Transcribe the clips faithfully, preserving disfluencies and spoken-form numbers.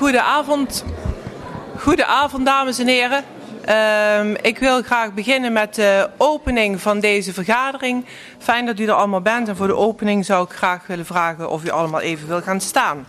Goedenavond. Goedenavond, dames en heren. Uh, ik wil graag beginnen met de opening van deze vergadering. Fijn dat u er allemaal bent en voor de opening zou ik graag willen vragen of u allemaal even wil gaan staan.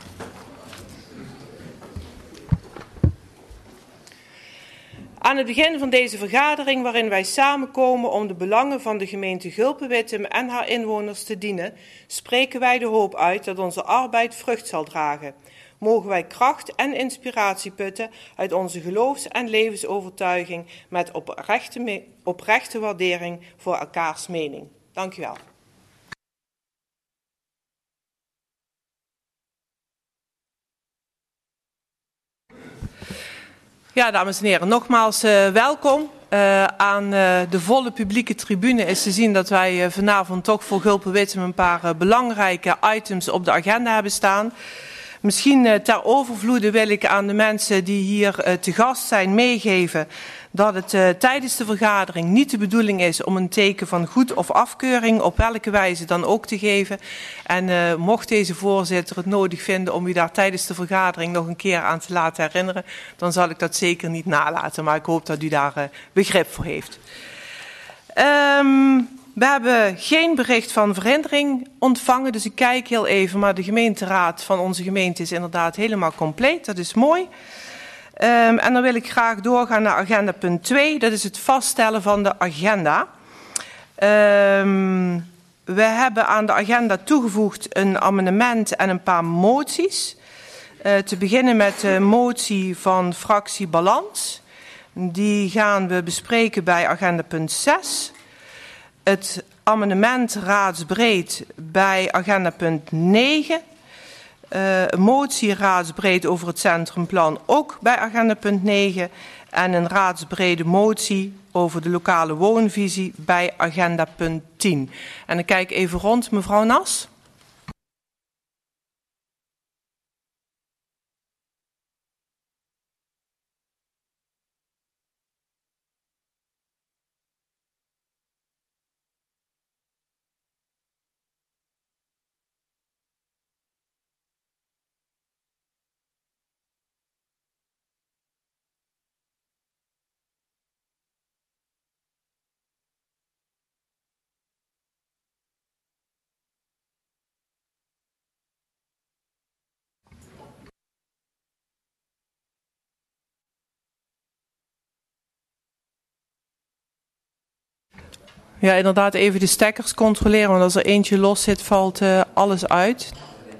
Aan het begin van deze vergadering, waarin wij samenkomen om de belangen van de gemeente Gulpen-Wittem en haar inwoners te dienen, spreken wij de hoop uit dat onze arbeid vrucht zal dragen. Mogen wij kracht en inspiratie putten uit onze geloofs- en levensovertuiging met oprechte, oprechte waardering voor elkaars mening. Dank u wel. Ja, dames en heren, nogmaals uh, welkom. Uh, aan uh, de volle publieke tribune is te zien dat wij uh, vanavond toch voor Gulpen-Wittem een paar uh, belangrijke items op de agenda hebben staan. Misschien uh, ter overvloede wil ik aan de mensen die hier uh, te gast zijn meegeven dat het uh, tijdens de vergadering niet de bedoeling is om een teken van goed of afkeuring op welke wijze dan ook te geven. En uh, mocht deze voorzitter het nodig vinden om u daar tijdens de vergadering nog een keer aan te laten herinneren, dan zal ik dat zeker niet nalaten. Maar ik hoop dat u daar uh, begrip voor heeft. Um, We hebben geen bericht van verhindering ontvangen, dus ik kijk heel even, maar de gemeenteraad van onze gemeente is inderdaad helemaal compleet. Dat is mooi. Um, en dan wil ik graag doorgaan naar agenda punt twee, dat is het vaststellen van de agenda. Um, we hebben aan de agenda toegevoegd een amendement en een paar moties. Uh, te beginnen met de motie van fractie Balans. Die gaan we bespreken bij agenda punt zes. Het amendement raadsbreed bij agenda punt negen. Uh, een motie raadsbreed over het centrumplan ook bij agenda punt negen. En een raadsbrede motie over de lokale woonvisie bij agenda punt tien. En dan kijk ik even rond, mevrouw Nas. Ja, inderdaad even de stekkers controleren, want als er eentje los zit, valt uh, alles uit.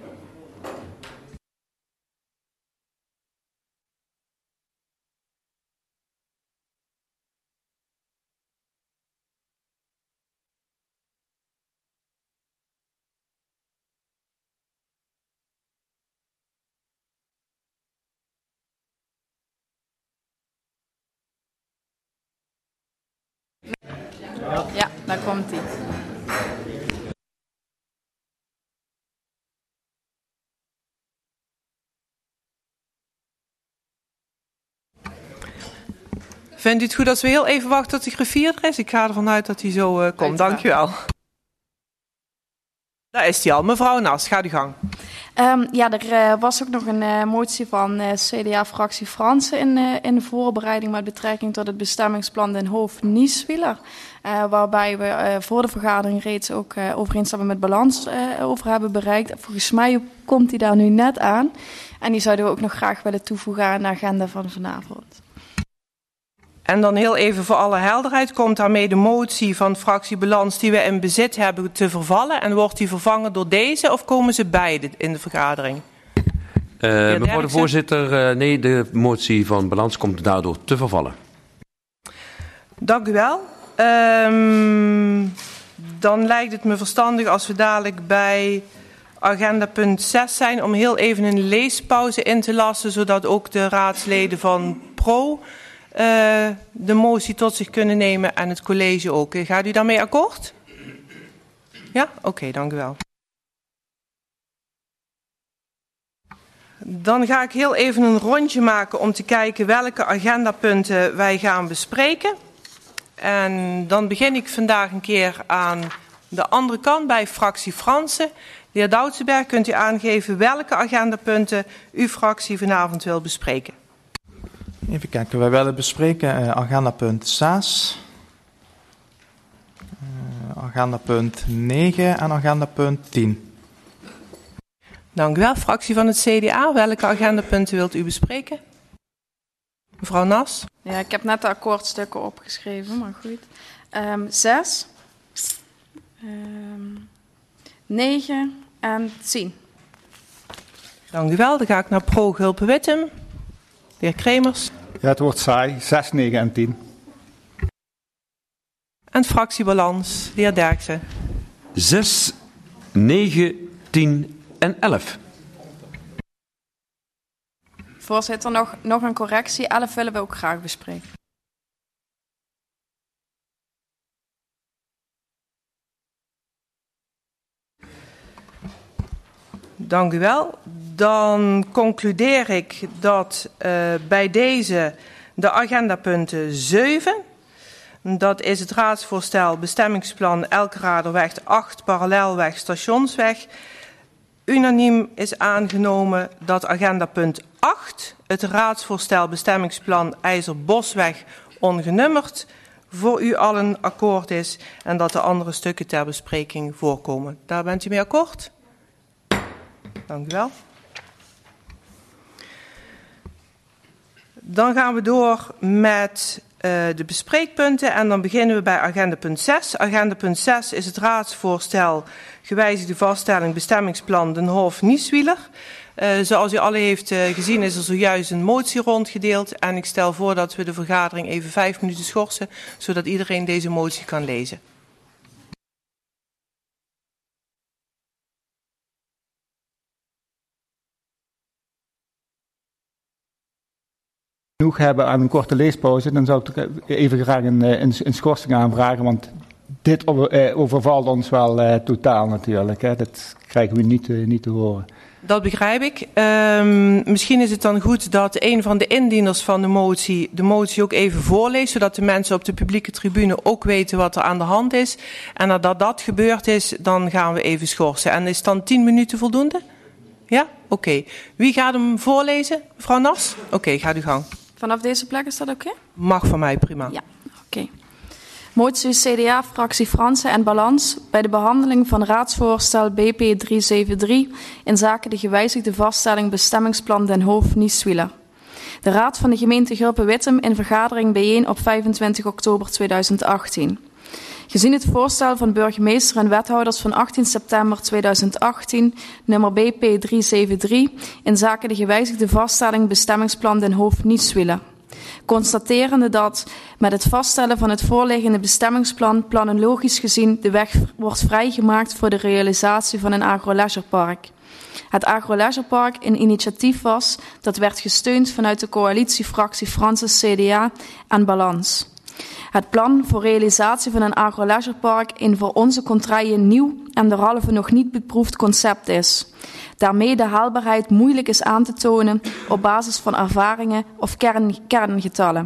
Ja, daar komt hij. Vindt u het goed als we heel even wachten tot de griffier er is? Ik ga ervan uit dat hij zo uh, komt. Dank u wel. Daar is hij al. Mevrouw Nas, ga uw gang. Um, ja, er uh, was ook nog een uh, motie van uh, C D A-fractie Fransen in, uh, in de voorbereiding met betrekking tot het bestemmingsplan Den Hoofd-Nieswieler. Uh, waarbij we uh, voor de vergadering reeds ook uh, overeenstemming met Balans uh, over hebben bereikt. Volgens mij komt die daar nu net aan. En die zouden we ook nog graag willen toevoegen aan de agenda van vanavond. En dan heel even voor alle helderheid, komt daarmee de motie van fractie Balans die we in bezit hebben te vervallen en wordt die vervangen door deze of komen ze beide in de vergadering? Uh, mevrouw de voorzitter, uh, nee, de motie van Balans komt daardoor te vervallen. Dank u wel. Um, dan lijkt het me verstandig als we dadelijk bij agenda punt zes zijn om heel even een leespauze in te lassen, zodat ook de raadsleden van Pro Uh, de motie tot zich kunnen nemen en het college ook. Gaat u daarmee akkoord? Ja? Oké, okay, dank u wel. Dan ga ik heel even een rondje maken om te kijken welke agendapunten wij gaan bespreken. En dan begin ik vandaag een keer aan de andere kant bij fractie Fransen. De heer Doutsenberg, kunt u aangeven welke agendapunten uw fractie vanavond wil bespreken? Even kijken, wij willen bespreken uh, agendapunt zes, uh, agendapunt negen en agendapunt tien. Dank u wel. Fractie van het C D A, welke agendapunten wilt u bespreken? Mevrouw Nas? Ja, ik heb net de akkoordstukken opgeschreven, maar goed. Um, zes, um, negen en tien. Dank u wel. Dan ga ik naar Pro Gulpen-Wittem. De heer Kremers. Ja, het wordt saai. zes, negen en tien. En fractiebalans. De heer Derksen. zes, negen, tien en elf. Voorzitter, nog, nog een correctie. elf willen we ook graag bespreken. Dank u wel. Dan concludeer ik dat uh, bij deze de agendapunten zeven, dat is het raadsvoorstel bestemmingsplan Elkeraderweg acht, parallelweg, stationsweg, unaniem is aangenomen dat agendapunt acht, het raadsvoorstel bestemmingsplan IJzerbosweg ongenummerd, voor u allen akkoord is en dat de andere stukken ter bespreking voorkomen. Daar bent u mee akkoord? Dank u wel. Dan gaan we door met uh, de bespreekpunten en dan beginnen we bij agendapunt zes. Agendapunt zes is het raadsvoorstel gewijzigde vaststelling bestemmingsplan Den Hof-Nieswieler. Uh, zoals u alle heeft uh, gezien is er zojuist een motie rondgedeeld en ik stel voor dat we de vergadering even vijf minuten schorsen, zodat iedereen deze motie kan lezen. Genoeg hebben aan een korte leespauze, dan zou ik even graag een, een, een schorsing aanvragen, want dit over, eh, overvalt ons wel eh, totaal natuurlijk. Hè. Dat krijgen we niet, uh, niet te horen. Dat begrijp ik. Um, misschien is het dan goed dat een van de indieners van de motie de motie ook even voorleest, zodat de mensen op de publieke tribune ook weten wat er aan de hand is. En nadat dat gebeurd is, dan gaan we even schorsen. En is dan tien minuten voldoende? Ja? Oké. Okay. Wie gaat hem voorlezen? Mevrouw Nas? Oké, okay, gaat uw gang. Vanaf deze plek is dat oké? Okay? Mag van mij, prima. Ja, oké. Okay. Motie C D A, fractie Fransen en Balans bij de behandeling van raadsvoorstel B P driehonderdzevenentachtig in zaken de gewijzigde vaststelling bestemmingsplan Den Hof-Nieswieler. De Raad van de gemeente Gulpen-Wittem in vergadering bijeen op vijfentwintig oktober tweeduizend achttien. Gezien het voorstel van burgemeester en wethouders van achttien september tweeduizend achttien, nummer B P driehonderdzevenentachtig, in zaken de gewijzigde vaststelling bestemmingsplan Den Hof-Nieswieler. Constaterende dat met het vaststellen van het voorliggende bestemmingsplan planologisch gezien de weg wordt vrijgemaakt voor de realisatie van een agroleisurepark. Het agroleisurepark een initiatief was dat werd gesteund vanuit de coalitiefractie Fransen C D A en Balans. Het plan voor realisatie van een agroleisurepark een voor onze contraille nieuw en derhalve nog niet beproefd concept is. Daarmee de haalbaarheid moeilijk is aan te tonen op basis van ervaringen of kern, kerngetallen.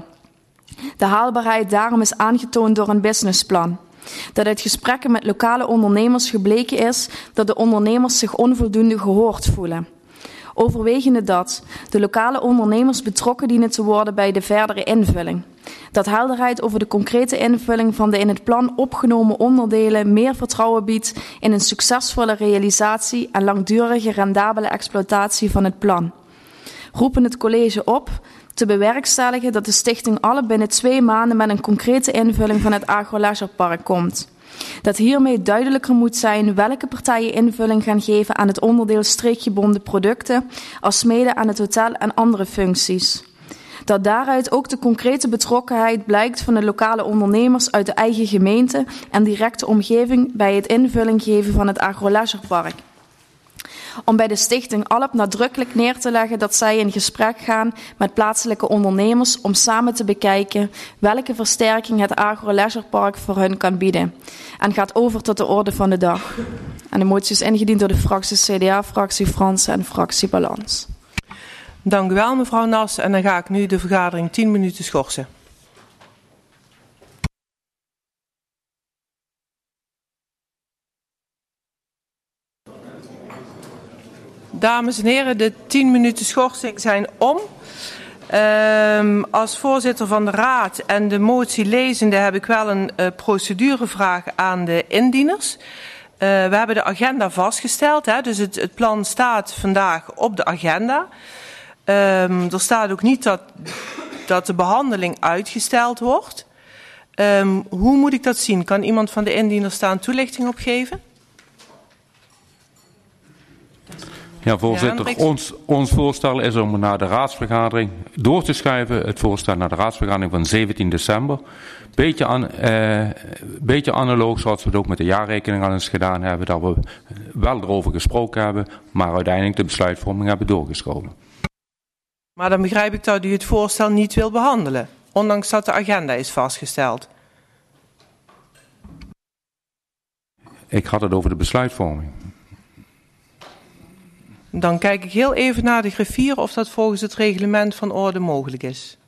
De haalbaarheid daarom is aangetoond door een businessplan. Dat uit gesprekken met lokale ondernemers gebleken is dat de ondernemers zich onvoldoende gehoord voelen. Overwegende dat de lokale ondernemers betrokken dienen te worden bij de verdere invulling. Dat helderheid over de concrete invulling van de in het plan opgenomen onderdelen meer vertrouwen biedt in een succesvolle realisatie en langdurige rendabele exploitatie van het plan. Roepen het college op te bewerkstelligen dat de stichting alle binnen twee maanden met een concrete invulling van het agroleisurepark komt. Dat hiermee duidelijker moet zijn welke partijen invulling gaan geven aan het onderdeel streekgebonden producten, alsmede aan het hotel en andere functies. Dat daaruit ook de concrete betrokkenheid blijkt van de lokale ondernemers uit de eigen gemeente en directe omgeving bij het invulling geven van het agroleisurepark. Om bij de stichting Alp nadrukkelijk neer te leggen dat zij in gesprek gaan met plaatselijke ondernemers om samen te bekijken welke versterking het agroleisurepark voor hun kan bieden. En gaat over tot de orde van de dag. En de motie is ingediend door de fractie C D A, fractie Fransen en fractie Balans. Dank u wel, mevrouw Nas. En dan ga ik nu de vergadering tien minuten schorsen. Dames en heren, de tien minuten schorsing zijn om. Um, als voorzitter van de Raad en de motie lezende heb ik wel een uh, procedurevraag aan de indieners. Uh, we hebben de agenda vastgesteld, hè, dus het, het plan staat vandaag op de agenda. Um, er staat ook niet dat, dat de behandeling uitgesteld wordt. Um, hoe moet ik dat zien? Kan iemand van de indieners daar een toelichting op geven? Ja, voorzitter. Ja, ons, ons voorstel is om naar de raadsvergadering door te schuiven. Het voorstel naar de raadsvergadering van zeventien december. Beetje, an, eh, beetje analoog zoals we het ook met de jaarrekening al eens gedaan hebben. Dat we wel erover gesproken hebben, maar uiteindelijk de besluitvorming hebben doorgeschoven. Maar dan begrijp ik dat u het voorstel niet wil behandelen, ondanks dat de agenda is vastgesteld. Ik had het over de besluitvorming. Dan kijk ik heel even naar de griffier of dat volgens het reglement van orde mogelijk is.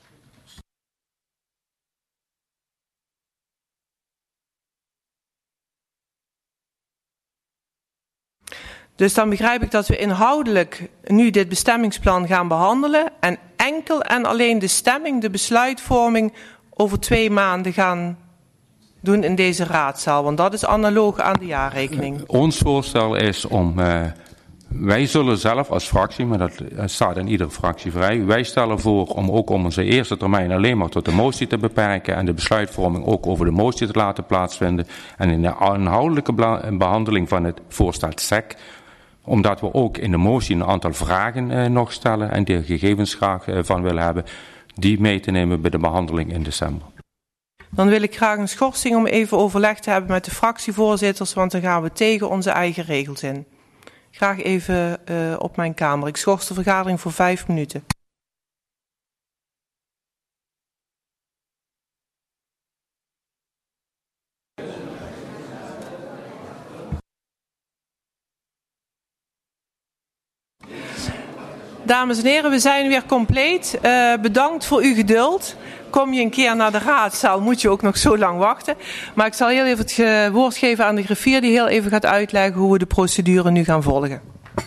Dus dan begrijp ik dat we inhoudelijk nu dit bestemmingsplan gaan behandelen en enkel en alleen de stemming, de besluitvorming over twee maanden gaan doen in deze raadzaal. Want dat is analoog aan de jaarrekening. Uh, ons voorstel is om... Uh, wij zullen zelf als fractie, maar dat staat in iedere fractie vrij, wij stellen voor om ook om onze eerste termijn alleen maar tot de motie te beperken en de besluitvorming ook over de motie te laten plaatsvinden. En in de inhoudelijke behandeling van het voorstel S E C, omdat we ook in de motie een aantal vragen eh, nog stellen en die gegevens graag eh, van willen hebben, die mee te nemen bij de behandeling in december. Dan wil ik graag een schorsing om even overleg te hebben met de fractievoorzitters, want dan gaan we tegen onze eigen regels in. Graag even uh, op mijn kamer. Ik schors de vergadering voor vijf minuten. Dames en heren, we zijn weer compleet. Uh, bedankt voor uw geduld. Kom je een keer naar de raadzaal, moet je ook nog zo lang wachten. Maar ik zal heel even het ge- woord geven aan de griffier die heel even gaat uitleggen hoe we de procedure nu gaan volgen.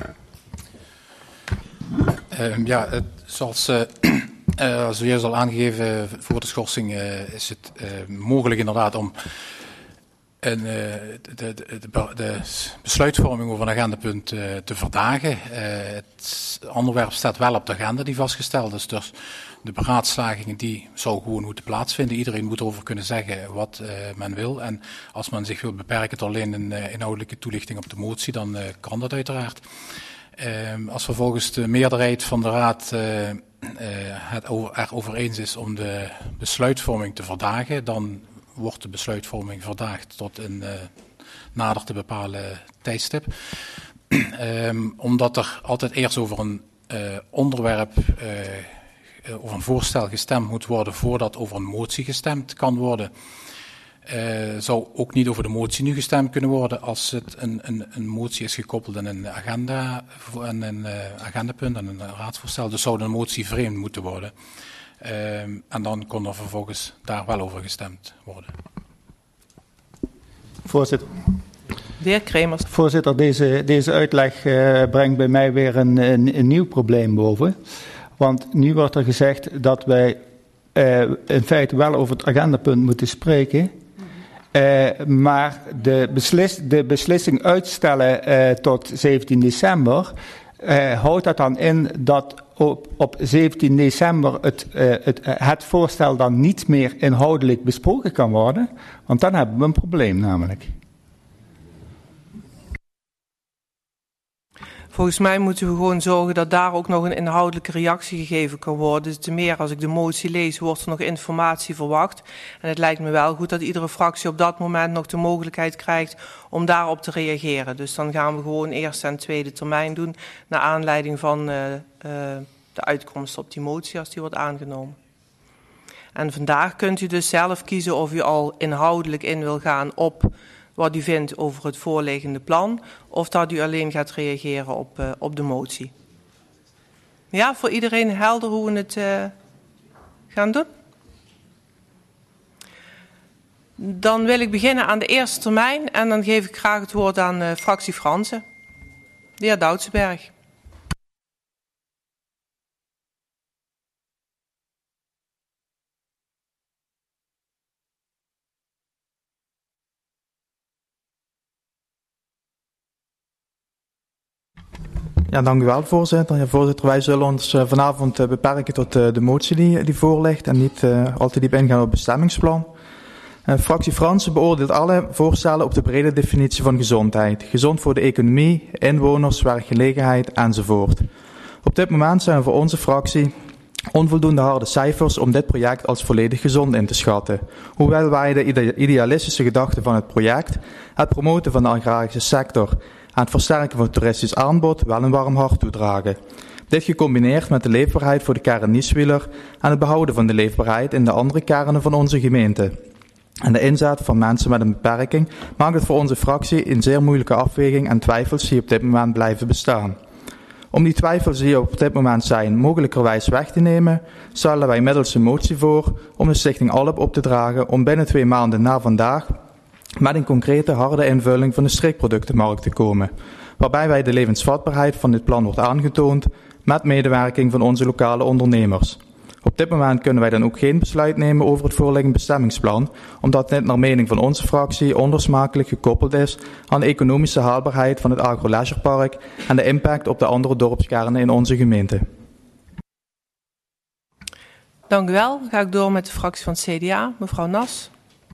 Uh, ja, het, zoals, uh, uh, zojuist al aangegeven voor de schorsing uh, is het uh, mogelijk inderdaad om een, uh, de, de, de, de besluitvorming over een agendapunt uh, te verdagen. Uh, het onderwerp staat wel op de agenda die vastgesteld is, dus de beraadslagingen die zou gewoon moeten plaatsvinden. Iedereen moet erover kunnen zeggen wat uh, men wil. En als men zich wil beperken tot alleen een uh, inhoudelijke toelichting op de motie, dan uh, kan dat uiteraard. Uh, als vervolgens de meerderheid van de Raad uh, uh, het over, erover eens is om de besluitvorming te verdagen, dan wordt de besluitvorming verdaagd tot een uh, nader te bepalen tijdstip. Um, omdat er altijd eerst over een uh, onderwerp uh, of een voorstel gestemd moet worden voordat over een motie gestemd kan worden. Uh, zou ook niet over de motie nu gestemd kunnen worden als het een, een, een motie is gekoppeld aan een agenda, aan een uh, agendapunt, aan een raadsvoorstel. Dus zou de motie vreemd moeten worden. Uh, en dan kon er vervolgens daar wel over gestemd worden. Voorzitter. De heer Kremers. Voorzitter, deze, deze uitleg uh, brengt bij mij weer een, een, een nieuw probleem boven. Want nu wordt er gezegd dat wij uh, in feite wel over het agendapunt moeten spreken. Uh, maar de, beslis, de beslissing uitstellen uh, tot zeventien december, uh, houdt dat dan in dat op, op zeventien december het, uh, het, het voorstel dan niet meer inhoudelijk besproken kan worden? Want dan hebben we een probleem namelijk. Volgens mij moeten we gewoon zorgen dat daar ook nog een inhoudelijke reactie gegeven kan worden. Dus te meer als ik de motie lees, wordt er nog informatie verwacht. En het lijkt me wel goed dat iedere fractie op dat moment nog de mogelijkheid krijgt om daarop te reageren. Dus dan gaan we gewoon eerste en tweede termijn doen, naar aanleiding van uh, uh, de uitkomst op die motie als die wordt aangenomen. En vandaag kunt u dus zelf kiezen of u al inhoudelijk in wil gaan op wat u vindt over het voorliggende plan, of dat u alleen gaat reageren op, uh, op de motie. Ja, voor iedereen helder hoe we het uh, gaan doen? Dan wil ik beginnen aan de eerste termijn en dan geef ik graag het woord aan uh, fractie Fransen. De heer Doutsenberg. Ja, dank u wel, voorzitter. Ja, voorzitter, wij zullen ons uh, vanavond uh, beperken tot uh, de motie die, die voor ligt en niet uh, al te diep ingaan op het bestemmingsplan. Uh, fractie Fransen beoordeelt alle voorstellen op de brede definitie van gezondheid. Gezond voor de economie, inwoners, werkgelegenheid enzovoort. Op dit moment zijn er voor onze fractie onvoldoende harde cijfers om dit project als volledig gezond in te schatten. Hoewel wij de ide- idealistische gedachte van het project, het promoten van de agrarische sector en het versterken van het toeristisch aanbod wel een warm hart toedragen. Dit gecombineerd met de leefbaarheid voor de kern Nieswieler en het behouden van de leefbaarheid in de andere kernen van onze gemeente. En de inzet van mensen met een beperking maakt het voor onze fractie een zeer moeilijke afweging en twijfels die op dit moment blijven bestaan. Om die twijfels die op dit moment zijn mogelijkerwijs weg te nemen, stellen wij middels een motie voor om de Stichting Alp op te dragen om binnen twee maanden na vandaag met een concrete harde invulling van de streekproductenmarkt te komen, waarbij wij de levensvatbaarheid van dit plan wordt aangetoond met medewerking van onze lokale ondernemers. Op dit moment kunnen wij dan ook geen besluit nemen over het voorliggende bestemmingsplan, omdat dit naar mening van onze fractie onlosmakelijk gekoppeld is aan de economische haalbaarheid van het agro-leisurepark en de impact op de andere dorpskernen in onze gemeente. Dank u wel. Dan ga ik door met de fractie van het C D A, mevrouw Nas.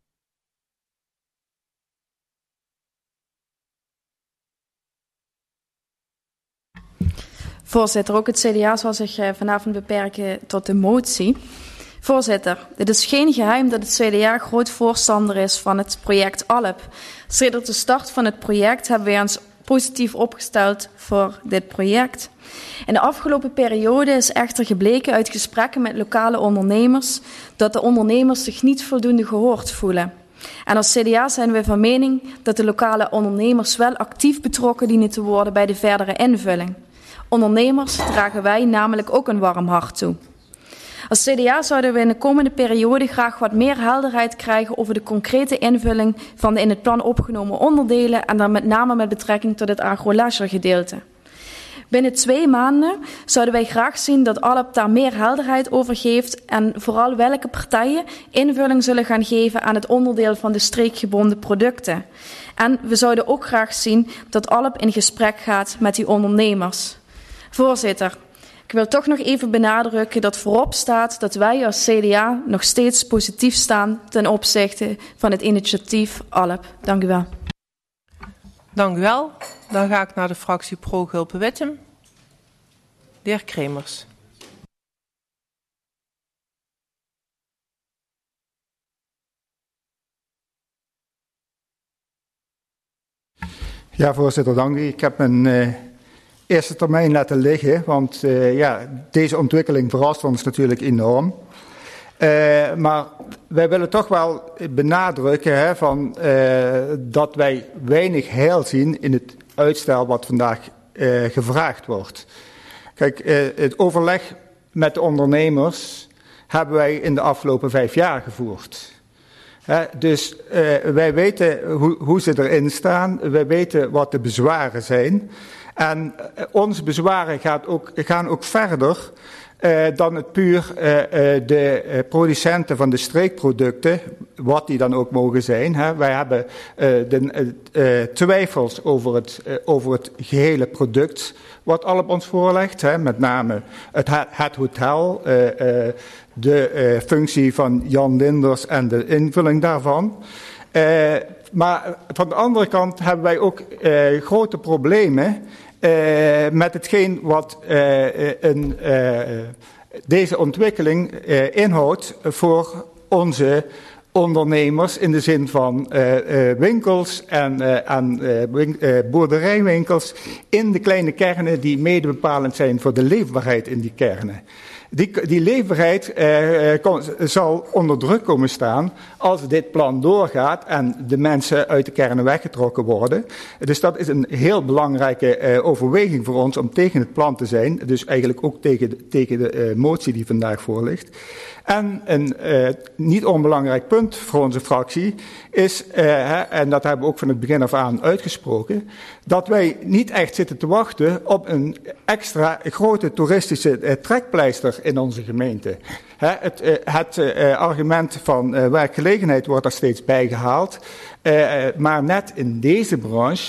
Voorzitter, ook het C D A zal zich vanavond beperken tot de motie. Voorzitter, het is geen geheim dat het C D A groot voorstander is van het project Alp. Sedert de start van het project hebben wij ons positief opgesteld voor dit project. In de afgelopen periode is echter gebleken uit gesprekken met lokale ondernemers dat de ondernemers zich niet voldoende gehoord voelen. En als C D A zijn we van mening dat de lokale ondernemers wel actief betrokken dienen te worden bij de verdere invulling. Ondernemers dragen wij namelijk ook een warm hart toe. Als C D A zouden we in de komende periode graag wat meer helderheid krijgen over de concrete invulling van de in het plan opgenomen onderdelen en dan met name met betrekking tot het agro-leisure gedeelte. Binnen twee maanden zouden wij graag zien dat Alp daar meer helderheid over geeft en vooral welke partijen invulling zullen gaan geven aan het onderdeel van de streekgebonden producten. En we zouden ook graag zien dat Alp in gesprek gaat met die ondernemers. Voorzitter, ik wil toch nog even benadrukken dat voorop staat dat wij als C D A nog steeds positief staan ten opzichte van het initiatief Alp. Dank u wel. Dank u wel. Dan ga ik naar de fractie Pro-Gulpen-Wittem. De heer Kremers. Ja, voorzitter, dank u. Ik heb mijn uh, eerste termijn laten liggen, want uh, ja, deze ontwikkeling verrast ons natuurlijk enorm. Uh, maar wij willen toch wel benadrukken hè, van, uh, dat wij weinig heil zien in het uitstel wat vandaag uh, gevraagd wordt. Kijk, uh, het overleg met de ondernemers hebben wij in de afgelopen vijf jaar gevoerd. He, dus uh, wij weten hoe, hoe ze erin staan, wij weten wat de bezwaren zijn. En uh, onze bezwaren gaat ook, gaan ook verder uh, dan het puur uh, uh, de uh, producenten van de streekproducten, wat die dan ook mogen zijn. Hè. Wij hebben uh, de uh, uh, twijfels over het, uh, over het gehele product wat Alp ons voorlegt. Hè. Met name het, het hotel, uh, uh, de uh, functie van Jan Linders en de invulling daarvan. Uh, maar van de andere kant hebben wij ook uh, grote problemen uh, met hetgeen wat uh, een, uh, deze ontwikkeling uh, inhoudt voor onze ondernemers in de zin van uh, uh, winkels en, uh, en uh, wink, uh, boerderijwinkels in de kleine kernen die mede bepalend zijn voor de leefbaarheid in die kernen. Die, die leefbaarheid uh, kom, zal onder druk komen staan als dit plan doorgaat en de mensen uit de kernen weggetrokken worden. Dus dat is een heel belangrijke uh, overweging voor ons om tegen het plan te zijn. Dus eigenlijk ook tegen de, tegen de uh, motie die vandaag voor ligt. En een uh, niet onbelangrijk punt voor onze fractie is, uh, hè, en dat hebben we ook van het begin af aan uitgesproken, dat wij niet echt zitten te wachten op een extra grote toeristische uh, trekpleister in onze gemeente. Hè, het uh, het uh, argument van uh, werkgelegenheid wordt er steeds bij gehaald, uh, maar net in deze branche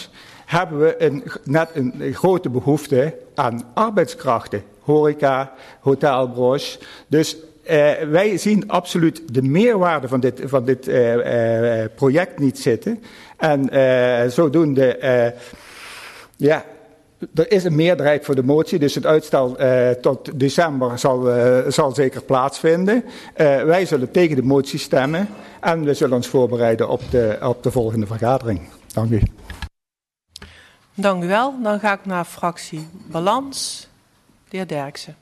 hebben we een, net een, een grote behoefte aan arbeidskrachten. Horeca, hotelbranche. Dus uh, wij zien absoluut de meerwaarde van dit, van dit uh, uh, project niet zitten. En uh, zodoende, uh, ja, er is een meerderheid voor de motie, dus het uitstel uh, tot december zal, uh, zal zeker plaatsvinden. Uh, wij zullen tegen de motie stemmen en we zullen ons voorbereiden op de, op de volgende vergadering. Dank u. Dank u wel. Dan ga ik naar fractie Balans. De heer Derksen.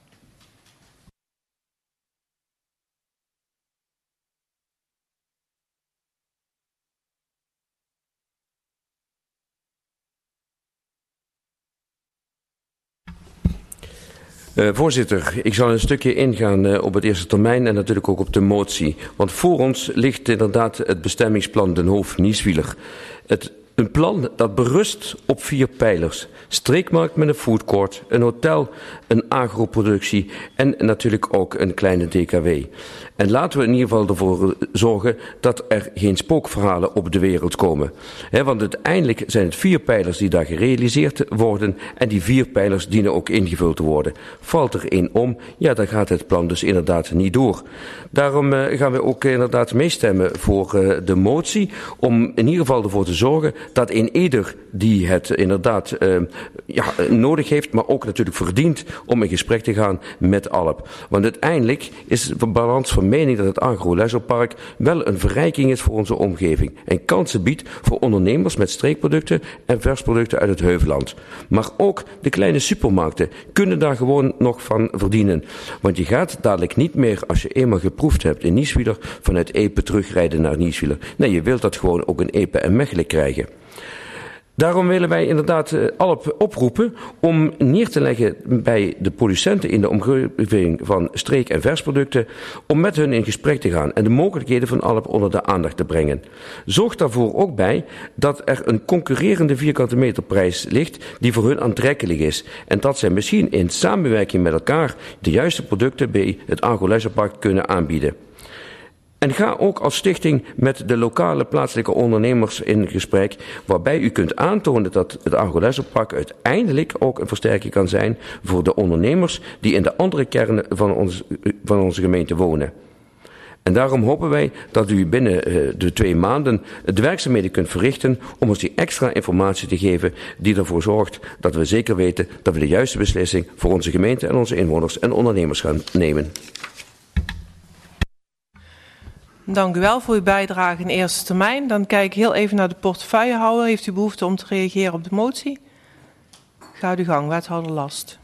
Uh, voorzitter, ik zal een stukje ingaan uh, op het eerste termijn en natuurlijk ook op de motie. Want voor ons ligt inderdaad het bestemmingsplan Den Hoef-Nieswieler. Het Een plan dat berust op vier pijlers. Streekmarkt met een foodcourt, een hotel, een agroproductie en natuurlijk ook een kleine D K W. En laten we in ieder geval ervoor zorgen dat er geen spookverhalen op de wereld komen. He, want uiteindelijk zijn het vier pijlers die daar gerealiseerd worden en die vier pijlers dienen ook ingevuld te worden. Valt er één om, ja, dan gaat het plan dus inderdaad niet door. Daarom uh, gaan we ook inderdaad meestemmen voor uh, de motie om in ieder geval ervoor te zorgen dat een ieder die het inderdaad uh, ja, nodig heeft, maar ook natuurlijk verdient om in gesprek te gaan met Alp. Want uiteindelijk is de balans van mening dat het Agro-Leisure-park wel een verrijking is voor onze omgeving en kansen biedt voor ondernemers met streekproducten en versproducten uit het Heuvelland. Maar ook de kleine supermarkten kunnen daar gewoon nog van verdienen. Want je gaat dadelijk niet meer, als je eenmaal geproefd hebt in Nieswieler, vanuit Epe terugrijden naar Nieswieler. Nee, je wilt dat gewoon ook in Epe en Mechelen krijgen. Daarom willen wij inderdaad uh, Alp oproepen om neer te leggen bij de producenten in de omgeving van streek- en versproducten, om met hun in gesprek te gaan en de mogelijkheden van Alp onder de aandacht te brengen. Zorg daarvoor ook bij dat er een concurrerende vierkante meterprijs ligt die voor hun aantrekkelijk is. En dat zij misschien in samenwerking met elkaar de juiste producten bij het Agro-Leisure-park kunnen aanbieden. En ga ook als stichting met de lokale plaatselijke ondernemers in gesprek, waarbij u kunt aantonen dat het Agro-Leisure-park uiteindelijk ook een versterking kan zijn voor de ondernemers die in de andere kernen van, ons, van onze gemeente wonen. En daarom hopen wij dat u binnen uh, de twee maanden de werkzaamheden kunt verrichten om ons die extra informatie te geven die ervoor zorgt dat we zeker weten dat we de juiste beslissing voor onze gemeente en onze inwoners en ondernemers gaan nemen. Dank u wel voor uw bijdrage in eerste termijn. Dan kijk ik heel even naar de portefeuillehouder. Heeft u behoefte om te reageren op de motie? Ga uw gang, wethouder Last.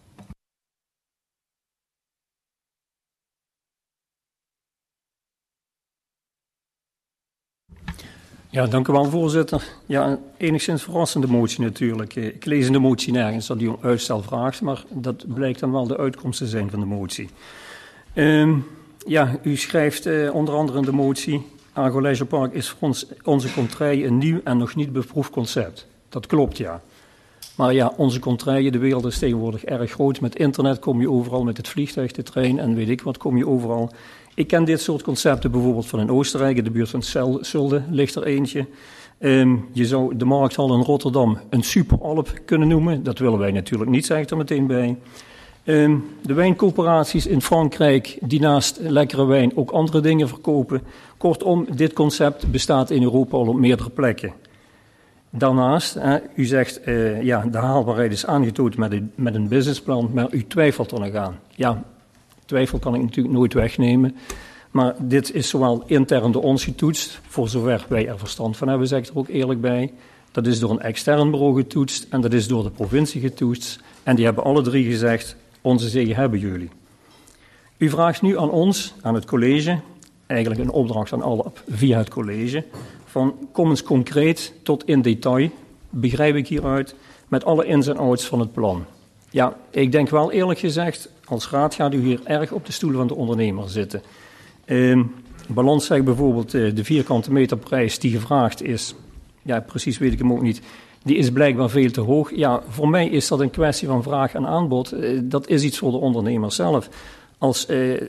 Ja, dank u wel, voorzitter. Ja, een enigszins verrassende motie natuurlijk. Ik lees in de motie nergens dat u om uitstel vraagt, maar dat blijkt dan wel de uitkomst te zijn van de motie. Um, Ja, u schrijft uh, onder andere in de motie, Agro-Leisure-park is voor ons, onze contraille een nieuw en nog niet beproefd concept. Dat klopt, ja. Maar ja, onze contraille, de wereld is tegenwoordig erg groot. Met internet kom je overal, met het vliegtuig, de trein en weet ik wat, kom je overal. Ik ken dit soort concepten bijvoorbeeld van in Oostenrijk, in de buurt van Zulde ligt er eentje. Um, je zou de markthal in Rotterdam een super-Alp kunnen noemen. Dat willen wij natuurlijk niet, zeg ik er meteen bij. Um, de wijncoöperaties in Frankrijk die naast lekkere wijn ook andere dingen verkopen. Kortom, dit concept bestaat in Europa al op meerdere plekken. Daarnaast, eh, u zegt, uh, ja, de haalbaarheid is aangetoond met een, met een businessplan, maar u twijfelt er nog aan. Ja, twijfel kan ik natuurlijk nooit wegnemen, maar dit is zowel intern door ons getoetst, voor zover wij er verstand van hebben, zeg ik er ook eerlijk bij. Dat is door een extern bureau getoetst en dat is door de provincie getoetst. En die hebben alle drie gezegd, onze zegen hebben jullie. U vraagt nu aan ons, aan het college, eigenlijk een opdracht aan Alp via het college, van kom eens concreet tot in detail, begrijp ik hieruit, met alle ins en outs van het plan. Ja, ik denk wel eerlijk gezegd, als raad gaat u hier erg op de stoel van de ondernemer zitten. Uh, Balans zegt bijvoorbeeld, uh, de vierkante meterprijs die gevraagd is, ja precies weet ik hem ook niet, die is blijkbaar veel te hoog. Ja, voor mij is dat een kwestie van vraag en aanbod. Uh, dat is iets voor de ondernemer zelf. Als uh,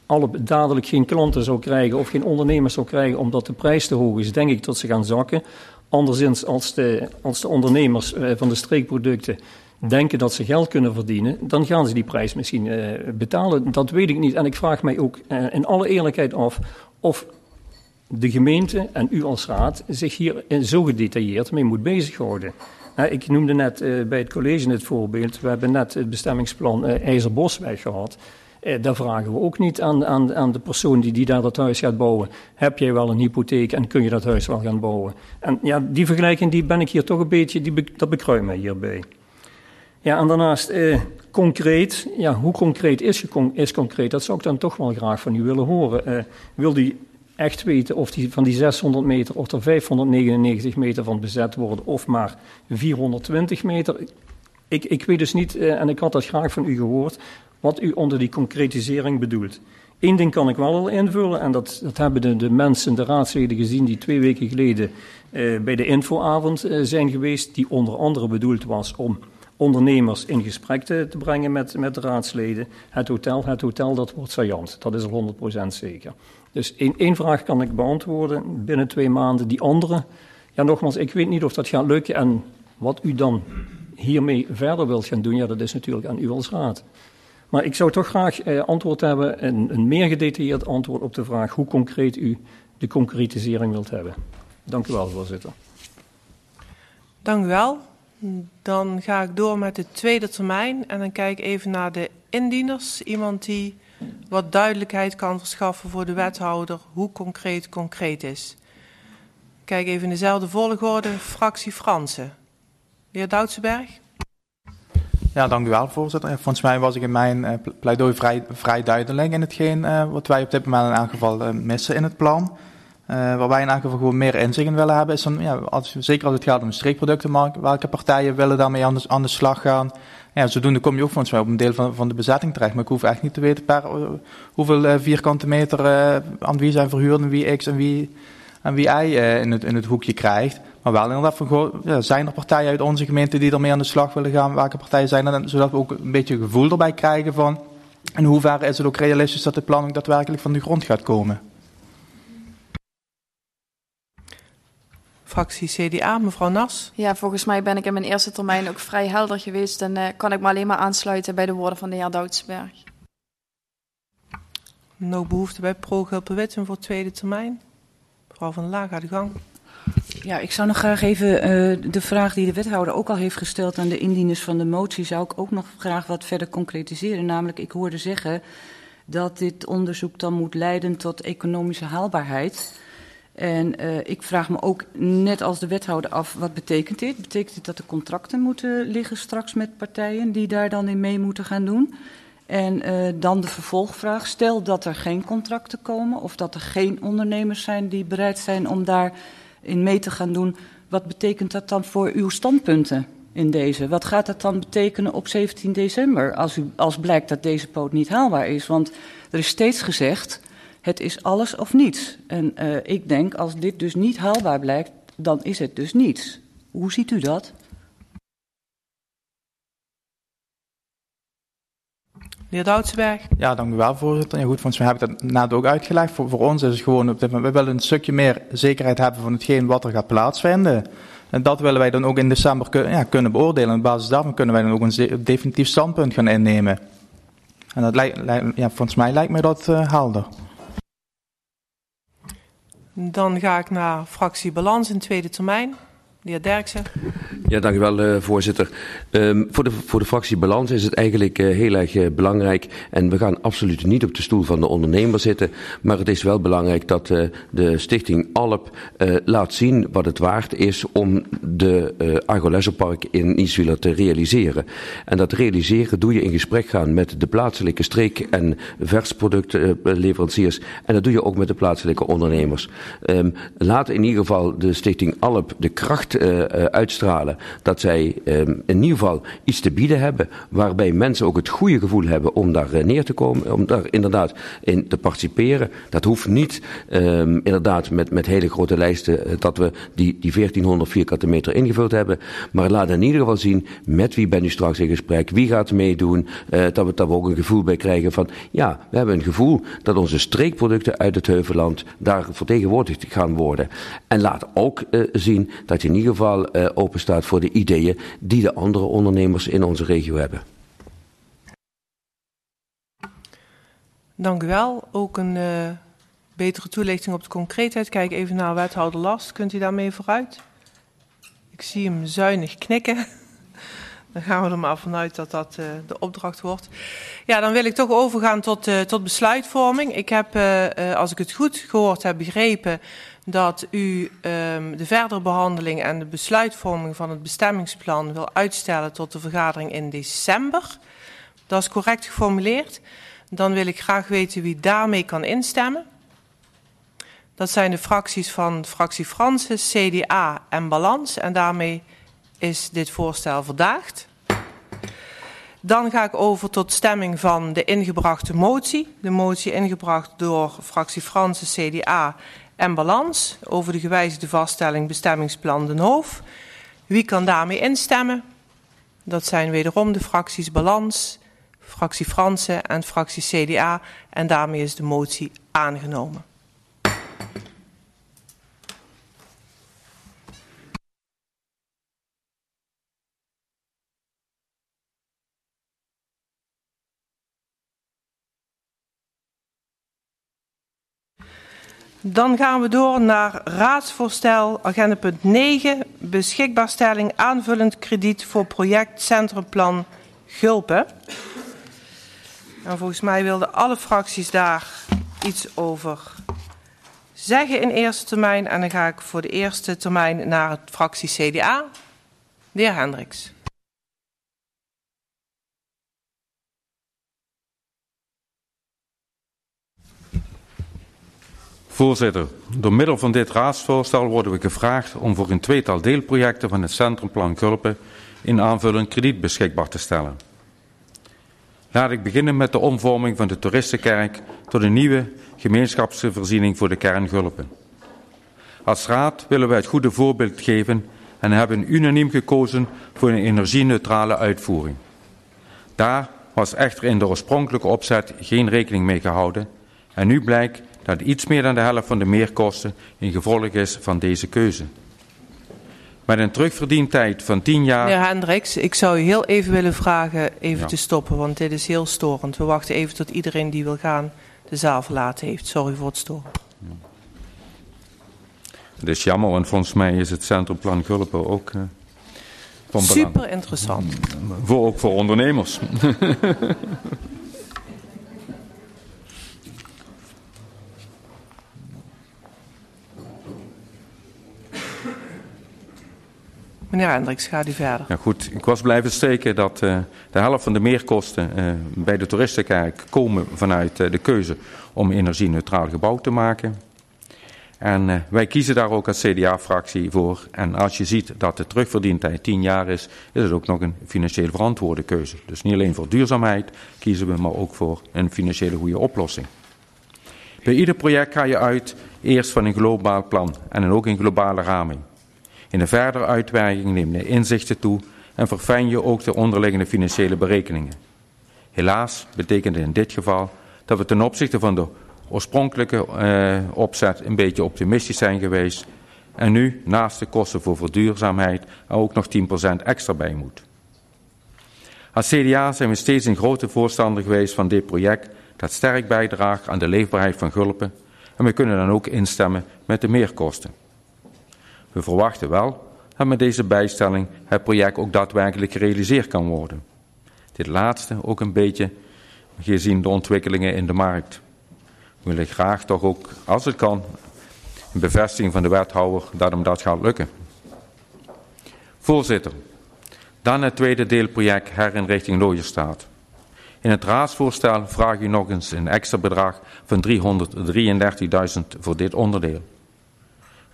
alle dadelijk geen klanten zou krijgen of geen ondernemers zou krijgen omdat de prijs te hoog is, denk ik dat ze gaan zakken. Anderszins, als de, als de ondernemers uh, van de streekproducten denken dat ze geld kunnen verdienen, dan gaan ze die prijs misschien uh, betalen. Dat weet ik niet. En ik vraag mij ook uh, in alle eerlijkheid af of de gemeente en u als raad zich hier zo gedetailleerd mee moet bezighouden. Uh, ik noemde net uh, bij het college het voorbeeld, we hebben net het bestemmingsplan uh, IJzerbosweg gehad. Uh, daar vragen we ook niet aan, aan, aan de persoon die, die daar dat huis gaat bouwen. Heb jij wel een hypotheek en kun je dat huis wel gaan bouwen? En ja, die vergelijking die ben ik hier toch een beetje, die, dat bekruipt mij hierbij. Ja, en daarnaast eh, concreet, ja, hoe concreet is, je, is concreet? Dat zou ik dan toch wel graag van u willen horen. Uh, wil u echt weten of die, van die zeshonderd meter, of er vijfhonderdnegenennegentig meter van bezet worden, of maar vierhonderdtwintig meter? Ik, ik weet dus niet, uh, en ik had dat graag van u gehoord, wat u onder die concretisering bedoelt. Eén ding kan ik wel al invullen, en dat, dat hebben de, de mensen, de raadsleden gezien die twee weken geleden uh, bij de infoavond uh, zijn geweest, die onder andere bedoeld was om ondernemers in gesprek te, te brengen met, met de raadsleden. Het hotel, het hotel, dat wordt saillant. Dat is al honderd procent zeker. Dus één, één vraag kan ik beantwoorden binnen twee maanden. Die andere, ja nogmaals, ik weet niet of dat gaat lukken. En wat u dan hiermee verder wilt gaan doen, ja, dat is natuurlijk aan u als raad. Maar ik zou toch graag eh, antwoord hebben, een, een meer gedetailleerd antwoord op de vraag hoe concreet u de concretisering wilt hebben. Dank u wel, voorzitter. Dank u wel. Dan ga ik door met de tweede termijn en dan kijk ik even naar de indieners. Iemand die wat duidelijkheid kan verschaffen voor de wethouder hoe concreet concreet is. Kijk even in dezelfde volgorde, fractie Fransen. De heer Doutsenberg. Ja, dank u wel, voorzitter. Volgens mij was ik in mijn uh, pleidooi vrij, vrij duidelijk in hetgeen uh, wat wij op dit moment in elk geval uh, missen in het plan. Uh, waar wij in elk geval gewoon meer inzicht in willen hebben, is dan, ja, als, zeker als het gaat om de streekproductenmarkt, welke partijen willen daarmee aan de, aan de slag gaan. Ja, zodoende kom je ook volgens mij op een deel van, van de bezetting terecht. Maar ik hoef echt niet te weten per uh, hoeveel uh, vierkante meter uh, aan wie zijn verhuurd en wie X en wie, en wie Y uh, in, het, in het hoekje krijgt. Maar wel inderdaad van, goh, ja, zijn er partijen uit onze gemeente die ermee aan de slag willen gaan? Welke partijen zijn er? Zodat we ook een beetje gevoel erbij krijgen van in hoeverre is het ook realistisch dat de planning daadwerkelijk van de grond gaat komen. Fractie C D A, mevrouw Nas. Ja, volgens mij ben ik in mijn eerste termijn ook vrij helder geweest en uh, kan ik me alleen maar aansluiten bij de woorden van de heer Doudsberg. No behoefte bij pro-Gulpen-Witsum voor tweede termijn. Mevrouw Van der Laag, ga de gang. Ja, ik zou nog graag even uh, de vraag die de wethouder ook al heeft gesteld aan de indieners van de motie, zou ik ook nog graag wat verder concretiseren. Namelijk, ik hoorde zeggen dat dit onderzoek dan moet leiden tot economische haalbaarheid. En uh, ik vraag me ook, net als de wethouder, af, wat betekent dit? Betekent dit dat er contracten moeten liggen straks met partijen die daar dan in mee moeten gaan doen? En uh, dan de vervolgvraag, stel dat er geen contracten komen of dat er geen ondernemers zijn die bereid zijn om daar in mee te gaan doen. Wat betekent dat dan voor uw standpunten in deze? Wat gaat dat dan betekenen op zeventien december als, u, als blijkt dat deze poot niet haalbaar is? Want er is steeds gezegd, het is alles of niets. En uh, ik denk, als dit dus niet haalbaar blijkt, dan is het dus niets. Hoe ziet u dat? De heer Doudsberg. Ja, dank u wel, voorzitter. Ja, goed, volgens mij heb ik dat net ook uitgelegd. Voor, voor ons is het gewoon, op dit moment, we willen een stukje meer zekerheid hebben van hetgeen wat er gaat plaatsvinden. En dat willen wij dan ook in december kun, ja, kunnen beoordelen. En op basis daarvan kunnen wij dan ook een definitief standpunt gaan innemen. En dat lijkt, lijkt, ja, volgens mij lijkt mij dat uh, helder. Dan ga ik naar fractie Balans in tweede termijn. De heer Derksen. Ja, dank u wel, uh, voorzitter. Um, voor, de, voor de fractie Balans is het eigenlijk uh, heel erg uh, belangrijk. En we gaan absoluut niet op de stoel van de ondernemer zitten. Maar het is wel belangrijk dat uh, de stichting Alp uh, laat zien wat het waard is om de uh, Argo-Lessenpark in Nieswiller te realiseren. En dat realiseren doe je in gesprek gaan met de plaatselijke streek- en versproductleveranciers. En dat doe je ook met de plaatselijke ondernemers. Um, laat in ieder geval de stichting Alp de kracht echt uh, uitstralen dat zij um, in ieder geval iets te bieden hebben, waarbij mensen ook het goede gevoel hebben om daar uh, neer te komen, om daar inderdaad in te participeren. Dat hoeft niet um, inderdaad met, met hele grote lijsten uh, dat we die, die veertienhonderd vierkante meter ingevuld hebben, maar laat in ieder geval zien met wie ben u straks in gesprek, wie gaat meedoen, uh, dat, we, dat we ook een gevoel bij krijgen van ja, we hebben een gevoel dat onze streekproducten uit het Heuvelland daar vertegenwoordigd gaan worden. En laat ook uh, zien dat je in ieder geval uh, open staat voor de ideeën die de andere ondernemers in onze regio hebben. Dank u wel. Ook een uh, betere toelichting op de concreetheid. Kijk even naar wethouder Last. Kunt u daarmee vooruit? Ik zie hem zuinig knikken. Dan gaan we er maar vanuit dat dat uh, de opdracht wordt. Ja, dan wil ik toch overgaan tot, uh, tot besluitvorming. Ik heb, uh, uh, als ik het goed gehoord heb, begrepen dat u um, de verdere behandeling en de besluitvorming van het bestemmingsplan wil uitstellen tot de vergadering in december. Dat is correct geformuleerd. Dan wil ik graag weten wie daarmee kan instemmen. Dat zijn de fracties van fractie Fransen, C D A en Balans. En daarmee is dit voorstel verdaagd. Dan ga ik over tot stemming van de ingebrachte motie. De motie ingebracht door fractie Fransen, C D A en Balans over de gewijzigde vaststelling bestemmingsplan Den Hoof. Wie kan daarmee instemmen? Dat zijn wederom de fracties Balans, fractie Fransen en fractie C D A. En daarmee is de motie aangenomen. Dan gaan we door naar raadsvoorstel, agenda punt negen, beschikbaarstelling aanvullend krediet voor project Centrumplan Gulpen. En volgens mij wilden alle fracties daar iets over zeggen in eerste termijn. En dan ga ik voor de eerste termijn naar het fractie C D A. De heer Hendricks. Voorzitter, door middel van dit raadsvoorstel worden we gevraagd om voor een tweetal deelprojecten van het Centrumplan Gulpen in aanvullend krediet beschikbaar te stellen. Laat ik beginnen met de omvorming van de toeristenkerk tot een nieuwe gemeenschapsvoorziening voor de kern Gulpen. Als raad willen wij het goede voorbeeld geven en hebben unaniem gekozen voor een energie-neutrale uitvoering. Daar was echter in de oorspronkelijke opzet geen rekening mee gehouden en nu blijkt dat iets meer dan de helft van de meerkosten een gevolg is van deze keuze. Met een terugverdientijd van tien jaar... Meneer Hendricks, ik zou u heel even willen vragen even ja. te stoppen, want dit is heel storend. We wachten even tot iedereen die wil gaan de zaal verlaten heeft. Sorry voor het storen. Ja. Het is jammer, want volgens mij is het Centrumplan Gulpen ook uh, van belang. Super interessant. Voor, ook voor ondernemers. Meneer Hendricks, gaat u verder. Ja, goed, ik was blijven steken dat uh, de helft van de meerkosten uh, bij de toeristenkerk komen vanuit uh, de keuze om energie-neutraal gebouw te maken. En uh, wij kiezen daar ook als C D A-fractie voor. En als je ziet dat de terugverdientijd tien jaar is, is het ook nog een financieel verantwoorde keuze. Dus niet alleen voor duurzaamheid kiezen we, maar ook voor een financiële goede oplossing. Bij ieder project ga je uit eerst van een globaal plan en dan ook een globale raming. In de verdere uitwerking neem je inzichten toe en verfijn je ook de onderliggende financiële berekeningen. Helaas betekent het in dit geval dat we ten opzichte van de oorspronkelijke uh, opzet een beetje optimistisch zijn geweest en nu naast de kosten voor verduurzaamheid er ook nog tien procent extra bij moet. Als C D A zijn we steeds een grote voorstander geweest van dit project dat sterk bijdraagt aan de leefbaarheid van Gulpen en we kunnen dan ook instemmen met de meerkosten. We verwachten wel dat met deze bijstelling het project ook daadwerkelijk gerealiseerd kan worden. Dit laatste ook een beetje gezien de ontwikkelingen in de markt. We willen graag toch ook, als het kan, een bevestiging van de wethouder dat hem dat gaat lukken. Voorzitter, dan het tweede deelproject herinrichting Looierstraat. In het raadsvoorstel vraag u nog eens een extra bedrag van driehonderddrieëndertigduizend voor dit onderdeel.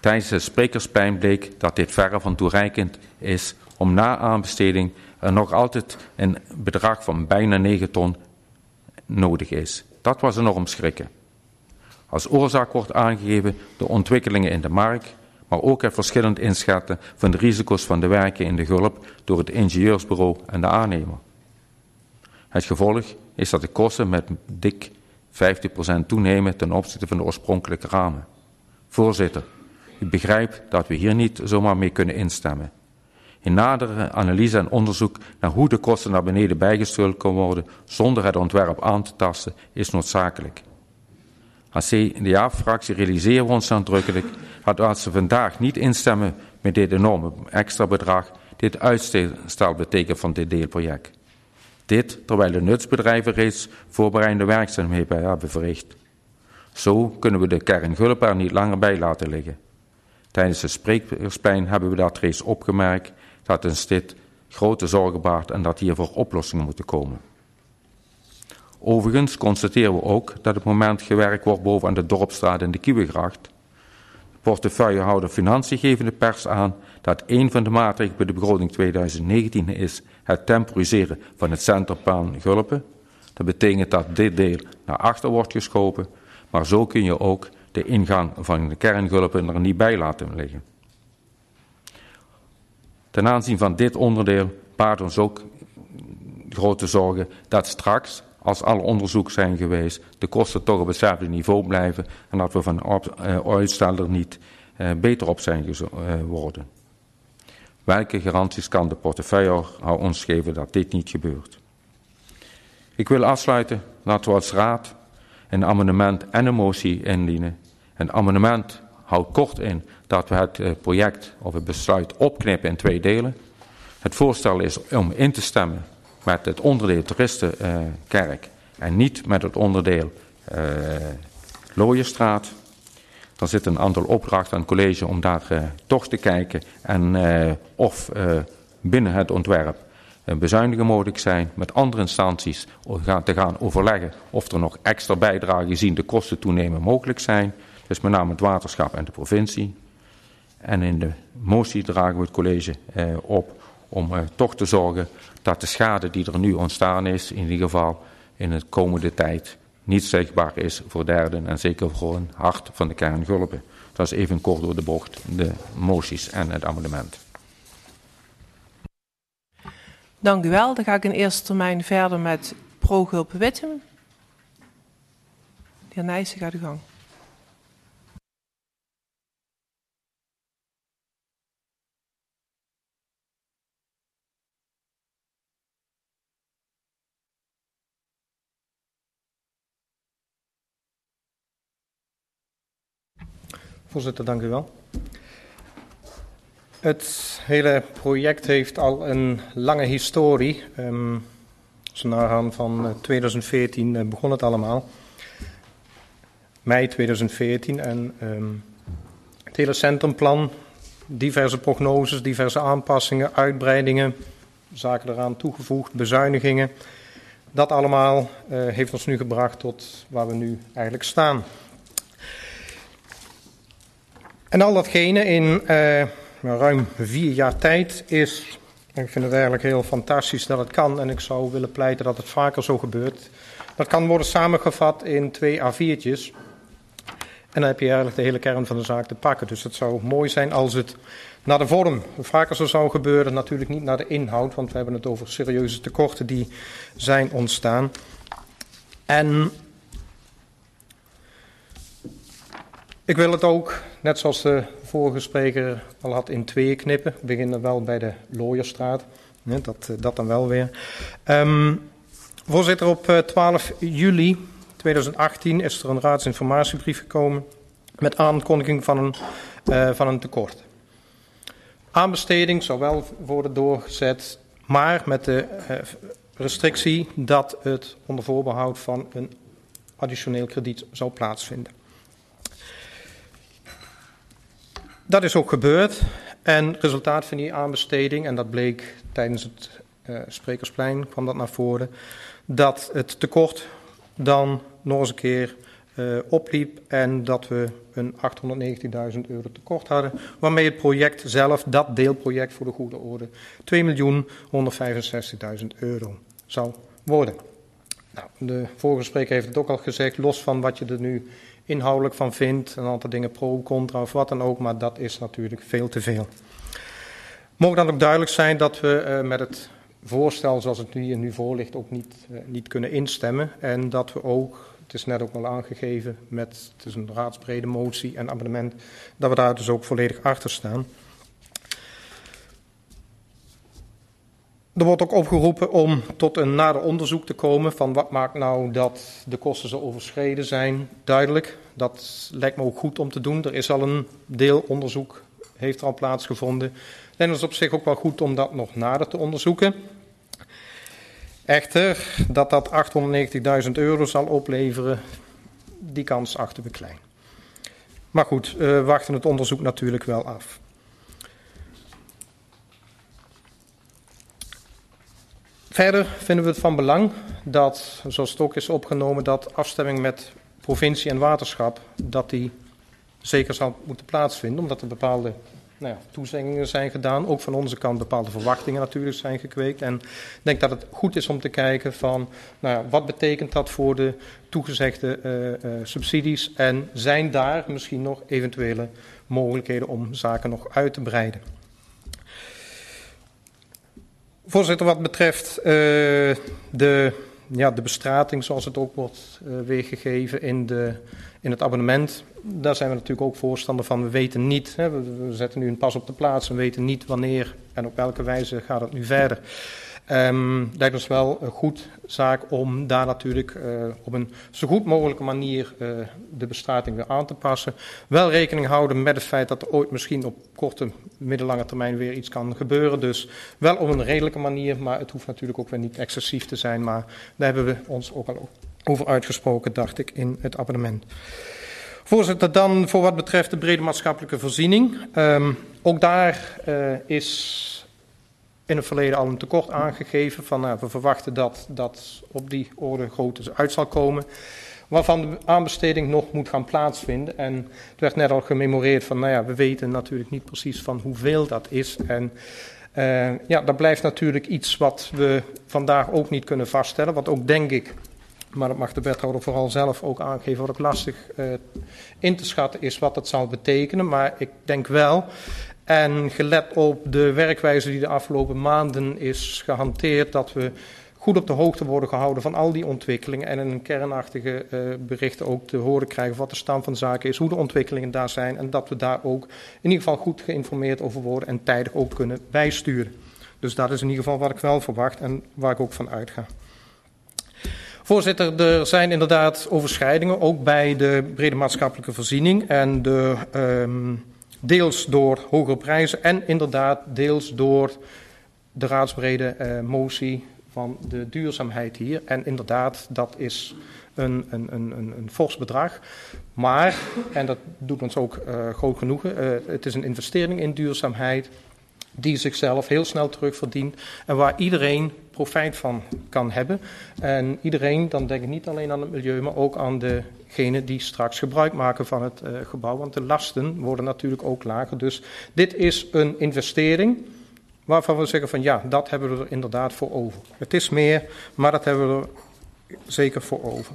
Tijdens het sprekersplein bleek dat dit verre van toereikend is om na aanbesteding er nog altijd een bedrag van bijna negen ton nodig is. Dat was enorm schrikken. Als oorzaak wordt aangegeven de ontwikkelingen in de markt, maar ook het verschillend inschatten van de risico's van de werken in de Gulp door het ingenieursbureau en de aannemer. Het gevolg is dat de kosten met dik vijftig procent toenemen ten opzichte van de oorspronkelijke ramen. Voorzitter, u begrijpt dat we hier niet zomaar mee kunnen instemmen. In nadere analyse en onderzoek naar hoe de kosten naar beneden bijgestuurd kunnen worden zonder het ontwerp aan te tasten is noodzakelijk. Als C D A-fractie realiseren we ons nadrukkelijk dat als we vandaag niet instemmen met dit enorme extra bedrag, dit uitstel betekent van dit deelproject. Dit terwijl de nutsbedrijven reeds voorbereidende werkzaamheden hebben verricht. Zo kunnen we de kern Gulp er niet langer bij laten liggen. Tijdens het sprekersplein hebben we dat reeds opgemerkt dat ons dit grote zorgen baart en dat hiervoor oplossingen moeten komen. Overigens constateren we ook dat op het moment gewerkt wordt boven aan de Dorpstraat en de Kieuwegracht. De portefeuillehouder Financiën geven de pers aan dat een van de maatregelen bij de begroting tweeduizend negentien is het temporiseren van het centrumplan Gulpen. Dat betekent dat dit deel naar achter wordt geschoven, maar zo kun je ook de ingang van de kern Gulpen er niet bij laten liggen. Ten aanzien van dit onderdeel baart ons ook grote zorgen dat straks, als alle onderzoeken zijn geweest, de kosten toch op hetzelfde niveau blijven en dat we van op, uh, uitstel er niet uh, beter op zijn geworden. Uh, Welke garanties kan de portefeuillehouder ons geven dat dit niet gebeurt? Ik wil afsluiten dat we als raad een amendement en een motie indienen. Een amendement houdt kort in dat we het uh, project of het besluit opknippen in twee delen. Het voorstel is om in te stemmen met het onderdeel Toeristenkerk uh, en niet met het onderdeel uh, Looierstraat. Er zit een aantal opdrachten aan het college om daar uh, toch te kijken en uh, of uh, binnen het ontwerp uh, bezuinigingen mogelijk zijn, met andere instanties te gaan overleggen of er nog extra bijdragen gezien de kosten toenemen mogelijk zijn. Dus met name het waterschap en de provincie. En in de motie dragen we het college uh, op om uh, toch te zorgen dat de schade die er nu ontstaan is, in ieder geval in de komende tijd, niet zichtbaar is voor derden en zeker voor een hart van de kern Gulpen. Dat is even kort door de bocht, de moties en het amendement. Dank u wel. Dan ga ik in eerste termijn verder met pro-Gulpen-Wittem. De heer Nijssen, gaat uw gang. Voorzitter, dank u wel. Het hele project heeft al een lange historie. Um, als we nagaan van tweeduizend veertien uh, begon het allemaal. Mei tweeduizend veertien en um, het hele centrumplan, diverse prognoses, diverse aanpassingen, uitbreidingen, zaken eraan toegevoegd, bezuinigingen. Dat allemaal uh, heeft ons nu gebracht tot waar we nu eigenlijk staan. En al datgene in uh, ruim vier jaar tijd is, en ik vind het eigenlijk heel fantastisch dat het kan, en ik zou willen pleiten dat het vaker zo gebeurt. Dat kan worden samengevat in twee A viertjes. En dan heb je eigenlijk de hele kern van de zaak te pakken. Dus het zou mooi zijn als het naar de vorm vaker zo zou gebeuren. Natuurlijk niet naar de inhoud, want we hebben het over serieuze tekorten die zijn ontstaan. En ik wil het ook, net zoals de vorige spreker al had, in tweeën knippen. We beginnen wel bij de Looierstraat. Nee, dat, dat dan wel weer. Um, voorzitter, op twaalf juli tweeduizend achttien is er een raadsinformatiebrief gekomen met aankondiging van een, uh, van een tekort. Aanbesteding zou wel worden doorgezet, maar met de uh, restrictie dat het onder voorbehoud van een additioneel krediet zou plaatsvinden. Dat is ook gebeurd en resultaat van die aanbesteding, en dat bleek tijdens het uh, Sprekersplein, kwam dat naar voren, dat het tekort dan nog eens een keer uh, opliep en dat we een achthonderdnegentigduizend euro tekort hadden, waarmee het project zelf, dat deelproject voor de goede orde, twee miljoen honderdvijfenzestigduizend euro zou worden. Nou, de vorige spreker heeft het ook al gezegd, los van wat je er nu inhoudelijk van vindt, een aantal dingen pro, contra of wat dan ook, maar dat is natuurlijk veel te veel. Mogen dan ook duidelijk zijn dat we uh, met het voorstel zoals het nu hier nu voor ligt ook niet, uh, niet kunnen instemmen en dat we ook, het is net ook al aangegeven, met, het is een raadsbrede motie en amendement, dat we daar dus ook volledig achter staan. Er wordt ook opgeroepen om tot een nader onderzoek te komen van wat maakt nou dat de kosten zo overschreden zijn. Duidelijk, dat lijkt me ook goed om te doen. Er is al een deelonderzoek, heeft er al plaatsgevonden. En het is op zich ook wel goed om dat nog nader te onderzoeken. Echter, dat dat achthonderdnegentigduizend euro zal opleveren, die kans achten we klein. Maar goed, we wachten het onderzoek natuurlijk wel af. Verder vinden we het van belang dat, zoals het ook is opgenomen, dat afstemming met provincie en waterschap, dat die zeker zal moeten plaatsvinden, omdat er bepaalde nou ja, toezeggingen zijn gedaan. Ook van onze kant bepaalde verwachtingen natuurlijk zijn gekweekt. En ik denk dat het goed is om te kijken van, nou ja, wat betekent dat voor de toegezegde uh, uh, subsidies en zijn daar misschien nog eventuele mogelijkheden om zaken nog uit te breiden. Voorzitter, wat betreft uh, de, ja, de bestrating zoals het ook wordt uh, weergegeven in, de, in het abonnement, daar zijn we natuurlijk ook voorstander van. We weten niet, hè, we, we zetten nu een pas op de plaats en weten niet wanneer en op welke wijze gaat het nu verder. Um, het lijkt ons wel een goed zaak om daar natuurlijk uh, op een zo goed mogelijke manier uh, de bestrating weer aan te passen. Wel rekening houden met het feit dat er ooit misschien op korte, middellange termijn weer iets kan gebeuren. Dus wel op een redelijke manier, maar het hoeft natuurlijk ook weer niet excessief te zijn. Maar daar hebben we ons ook al over uitgesproken, dacht ik, in het abonnement. Voorzitter, dan voor wat betreft de brede maatschappelijke voorziening. Um, ook daar uh, is in het verleden al een tekort aangegeven van nou, we verwachten dat dat op die orde grootte uit zal komen, waarvan de aanbesteding nog moet gaan plaatsvinden. En het werd net al gememoreerd van, nou ja, we weten natuurlijk niet precies van hoeveel dat is. En uh, ja, dat blijft natuurlijk iets wat we vandaag ook niet kunnen vaststellen, wat ook denk ik, maar dat mag de wethouder vooral zelf ook aangeven, wat ook lastig uh, in te schatten is wat dat zal betekenen. Maar ik denk wel, en gelet op de werkwijze die de afgelopen maanden is gehanteerd, dat we goed op de hoogte worden gehouden van al die ontwikkelingen en in een kernachtige uh, berichten ook te horen krijgen wat de stand van zaken is, hoe de ontwikkelingen daar zijn en dat we daar ook in ieder geval goed geïnformeerd over worden en tijdig ook kunnen bijsturen. Dus dat is in ieder geval wat ik wel verwacht en waar ik ook van uitga. Voorzitter, er zijn inderdaad overschrijdingen, ook bij de brede maatschappelijke voorziening en de, um, deels door hogere prijzen en inderdaad deels door de raadsbrede uh, motie van de duurzaamheid hier. En inderdaad, dat is een, een, een, een fors bedrag. Maar, en dat doet ons ook uh, groot genoegen, uh, het is een investering in duurzaamheid die zichzelf heel snel terugverdient en waar iedereen profijt van kan hebben. En iedereen, dan denk ik niet alleen aan het milieu, maar ook aan degenen die straks gebruik maken van het uh, gebouw. Want de lasten worden natuurlijk ook lager. Dus dit is een investering waarvan we zeggen van ja, dat hebben we er inderdaad voor over. Het is meer, maar dat hebben we er zeker voor over.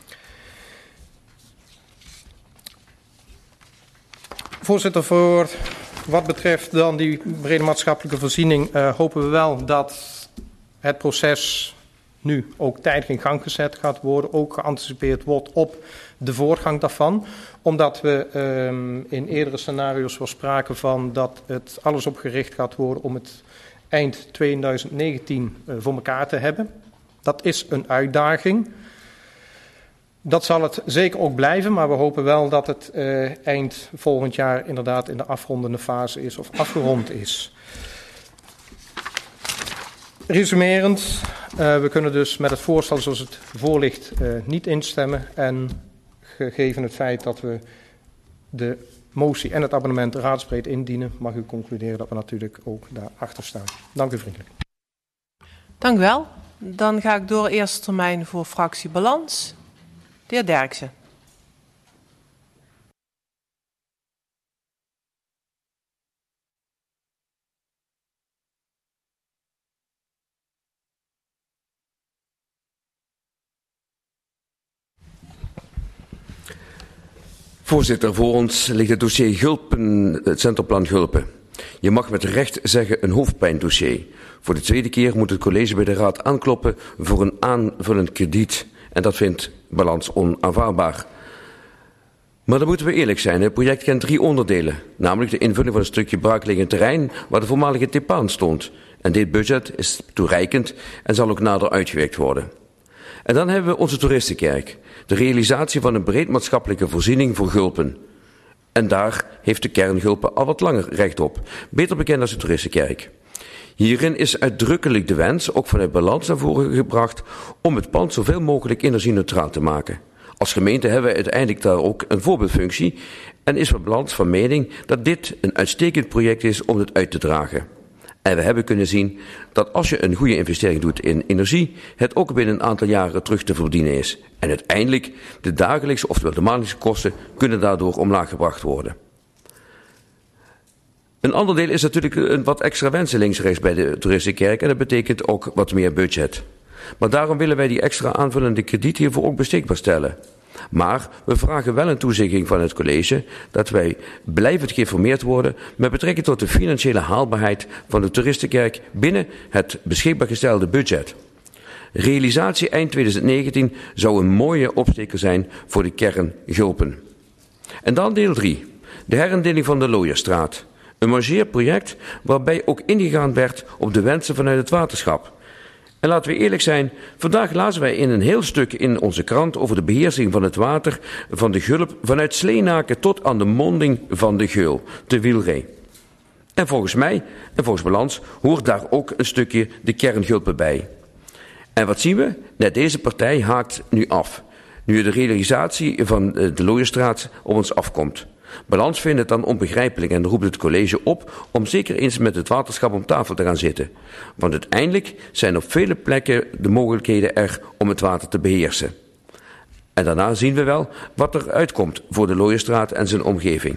Voorzitter, voor wat betreft dan die brede maatschappelijke voorziening uh, hopen we wel dat het proces nu ook tijdig in gang gezet gaat worden, ook geanticipeerd wordt op de voortgang daarvan. Omdat we um, in eerdere scenario's was sprake van dat het alles op gericht gaat worden om het eind twintig negentien uh, voor elkaar te hebben. Dat is een uitdaging. Dat zal het zeker ook blijven, maar we hopen wel dat het uh, eind volgend jaar inderdaad in de afrondende fase is of afgerond is. Resumerend, uh, we kunnen dus met het voorstel zoals het voor ligt uh, niet instemmen. En gegeven het feit dat we de motie en het abonnement raadsbreed indienen, mag u concluderen dat we natuurlijk ook daarachter staan. Dank u vriendelijk. Dank u wel. Dan ga ik door eerste termijn voor fractie Balans. De heer Derksen. Voorzitter, voor ons ligt het dossier Gulpen, het centrumplan Gulpen. Je mag met recht zeggen een hoofdpijndossier. Voor de tweede keer moet het college bij de raad aankloppen voor een aanvullend krediet. En dat vindt Balans onaanvaardbaar. Maar dan moeten we eerlijk zijn. Het project kent drie onderdelen. Namelijk de invulling van een stukje braakliggend terrein waar de voormalige Tepaan stond. En dit budget is toereikend en zal ook nader uitgewerkt worden. En dan hebben we onze toeristenkerk. De realisatie van een breed maatschappelijke voorziening voor Gulpen. En daar heeft de kern Gulpen al wat langer recht op. Beter bekend als de toeristenkerk. Hierin is uitdrukkelijk de wens, ook vanuit Balans naar voren gebracht, om het pand zoveel mogelijk energie-neutraal te maken. Als gemeente hebben we uiteindelijk daar ook een voorbeeldfunctie en is Balans van mening dat dit een uitstekend project is om het uit te dragen. En we hebben kunnen zien dat als je een goede investering doet in energie, het ook binnen een aantal jaren terug te verdienen is. En uiteindelijk de dagelijkse, oftewel de maandelijkse kosten, kunnen daardoor omlaag gebracht worden. Een ander deel is natuurlijk een wat extra wensen links-rechts bij de toeristenkerk en dat betekent ook wat meer budget. Maar daarom willen wij die extra aanvullende krediet hiervoor ook beschikbaar stellen. Maar we vragen wel een toezegging van het college dat wij blijvend geïnformeerd worden met betrekking tot de financiële haalbaarheid van de toeristenkerk binnen het beschikbaar gestelde budget. Realisatie eind twintig negentien zou een mooie opsteker zijn voor de kern Gulpen. En dan deel drie, de herindeling van de Looierstraat. Een margeerproject waarbij ook ingegaan werd op de wensen vanuit het waterschap. En laten we eerlijk zijn, vandaag lazen wij in een heel stuk in onze krant over de beheersing van het water van de Gulp vanuit Sleenaken tot aan de monding van de Geul, de Wielree. En volgens mij, en volgens Balans, hoort daar ook een stukje de kern Gulpen bij. En wat zien we? Net deze partij haakt nu af, nu de realisatie van de Looierstraat op ons afkomt. Balans vindt het dan onbegrijpelijk en roept het college op om zeker eens met het waterschap om tafel te gaan zitten. Want uiteindelijk zijn op vele plekken de mogelijkheden er om het water te beheersen. En daarna zien we wel wat er uitkomt voor de Looierstraat en zijn omgeving.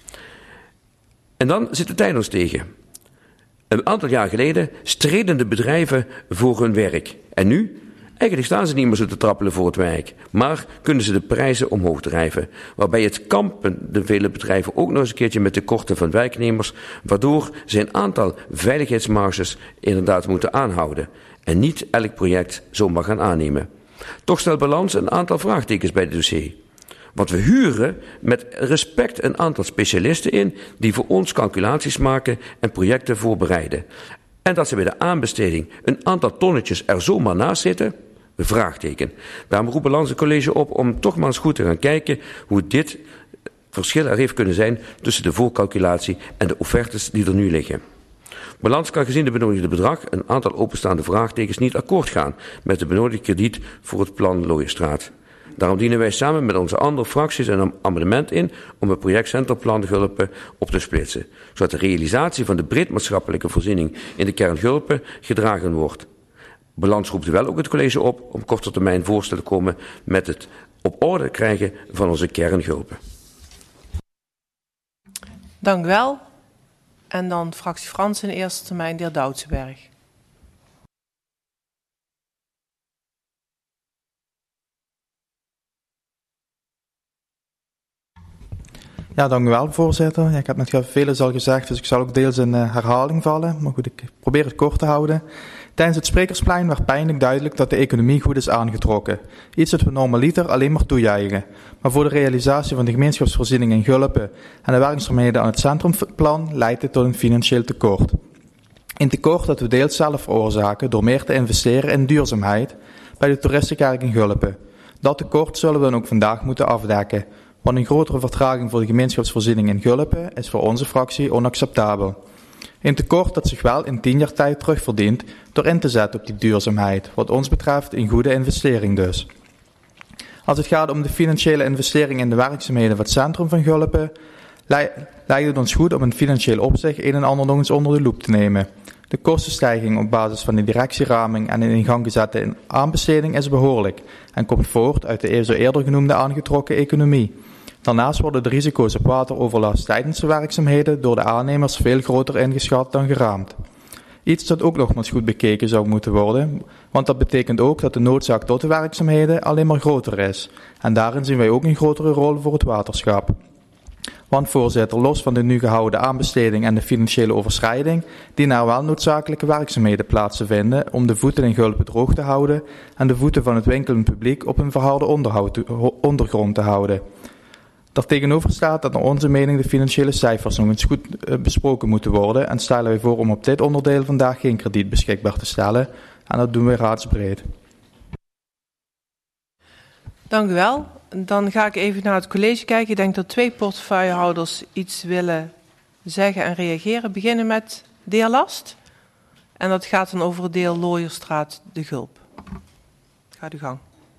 En dan zit de tijd ons tegen. Een aantal jaar geleden streden de bedrijven voor hun werk. En nu? Eigenlijk staan ze niet meer zo te trappelen voor het werk, maar kunnen ze de prijzen omhoog drijven. Waarbij het kampen de vele bedrijven ook nog eens een keertje met tekorten van werknemers, waardoor ze een aantal veiligheidsmarges inderdaad moeten aanhouden. En niet elk project zomaar gaan aannemen. Toch stelt Balans een aantal vraagtekens bij het dossier. Want we huren met respect een aantal specialisten in die voor ons calculaties maken en projecten voorbereiden. En dat ze bij de aanbesteding een aantal tonnetjes er zomaar naast zitten, een vraagteken. Daarom roept Balans het college op om toch maar eens goed te gaan kijken hoe dit verschil er heeft kunnen zijn tussen de voorcalculatie en de offertes die er nu liggen. Balans kan gezien de benodigde bedrag een aantal openstaande vraagtekens niet akkoord gaan met de benodigde krediet voor het plan Looierstraat. Daarom dienen wij samen met onze andere fracties een amendement in om het project Centrumplan Gulpen op te splitsen, zodat de realisatie van de breed maatschappelijke voorziening in de kern Gulpen gedragen wordt. Balans roept wel ook het college op om korte termijn voorstellen te komen met het op orde krijgen van onze kern Gulpen. Dank u wel. En dan fractie Frans in eerste termijn, de heer Doutsenberg. Ja, dank u wel, voorzitter. Ja, ik heb net veel al gezegd, dus ik zal ook deels in uh, herhaling vallen. Maar goed, ik probeer het kort te houden. Tijdens het sprekersplein werd pijnlijk duidelijk dat de economie goed is aangetrokken. Iets dat we normaliter alleen maar toejuichen. Maar voor de realisatie van de gemeenschapsvoorziening in Gulpen en de werkzaamheden aan het centrumplan leidt dit tot een financieel tekort. Een tekort dat we deels zelf veroorzaken door meer te investeren in duurzaamheid bij de toeristenkerk in Gulpen. Dat tekort zullen we dan ook vandaag moeten afdekken. Want een grotere vertraging voor de gemeenschapsvoorziening in Gulpen is voor onze fractie onacceptabel. Een tekort dat zich wel in tien jaar tijd terugverdient door in te zetten op die duurzaamheid. Wat ons betreft een goede investering dus. Als het gaat om de financiële investering in de werkzaamheden van het centrum van Gulpen, lijkt het ons goed om in financieel opzicht een en ander nog eens onder de loep te nemen. De kostenstijging op basis van de directieraming en de in gang gezette aanbesteding is behoorlijk en komt voort uit de zo eerder genoemde aangetrokken economie. Daarnaast worden de risico's op wateroverlast tijdens de werkzaamheden door de aannemers veel groter ingeschat dan geraamd. Iets dat ook nogmaals goed bekeken zou moeten worden, want dat betekent ook dat de noodzaak tot de werkzaamheden alleen maar groter is. En daarin zien wij ook een grotere rol voor het waterschap. Want voorzitter, los van de nu gehouden aanbesteding en de financiële overschrijding, dienen er wel noodzakelijke werkzaamheden plaats te vinden om de voeten in Gulpen droog te houden en de voeten van het winkelend publiek op een verharde onderhoud, ondergrond te houden. Daartegenover staat dat naar onze mening de financiële cijfers nog eens goed uh, besproken moeten worden en stellen wij voor om op dit onderdeel vandaag geen krediet beschikbaar te stellen. En dat doen we raadsbreed. Dank u wel. Dan ga ik even naar het college kijken. Ik denk dat twee portefeuillehouders iets willen zeggen en reageren. We beginnen met de heer Last. En dat gaat dan over het deel Looierstraat de Gulp. Gaat uw gang.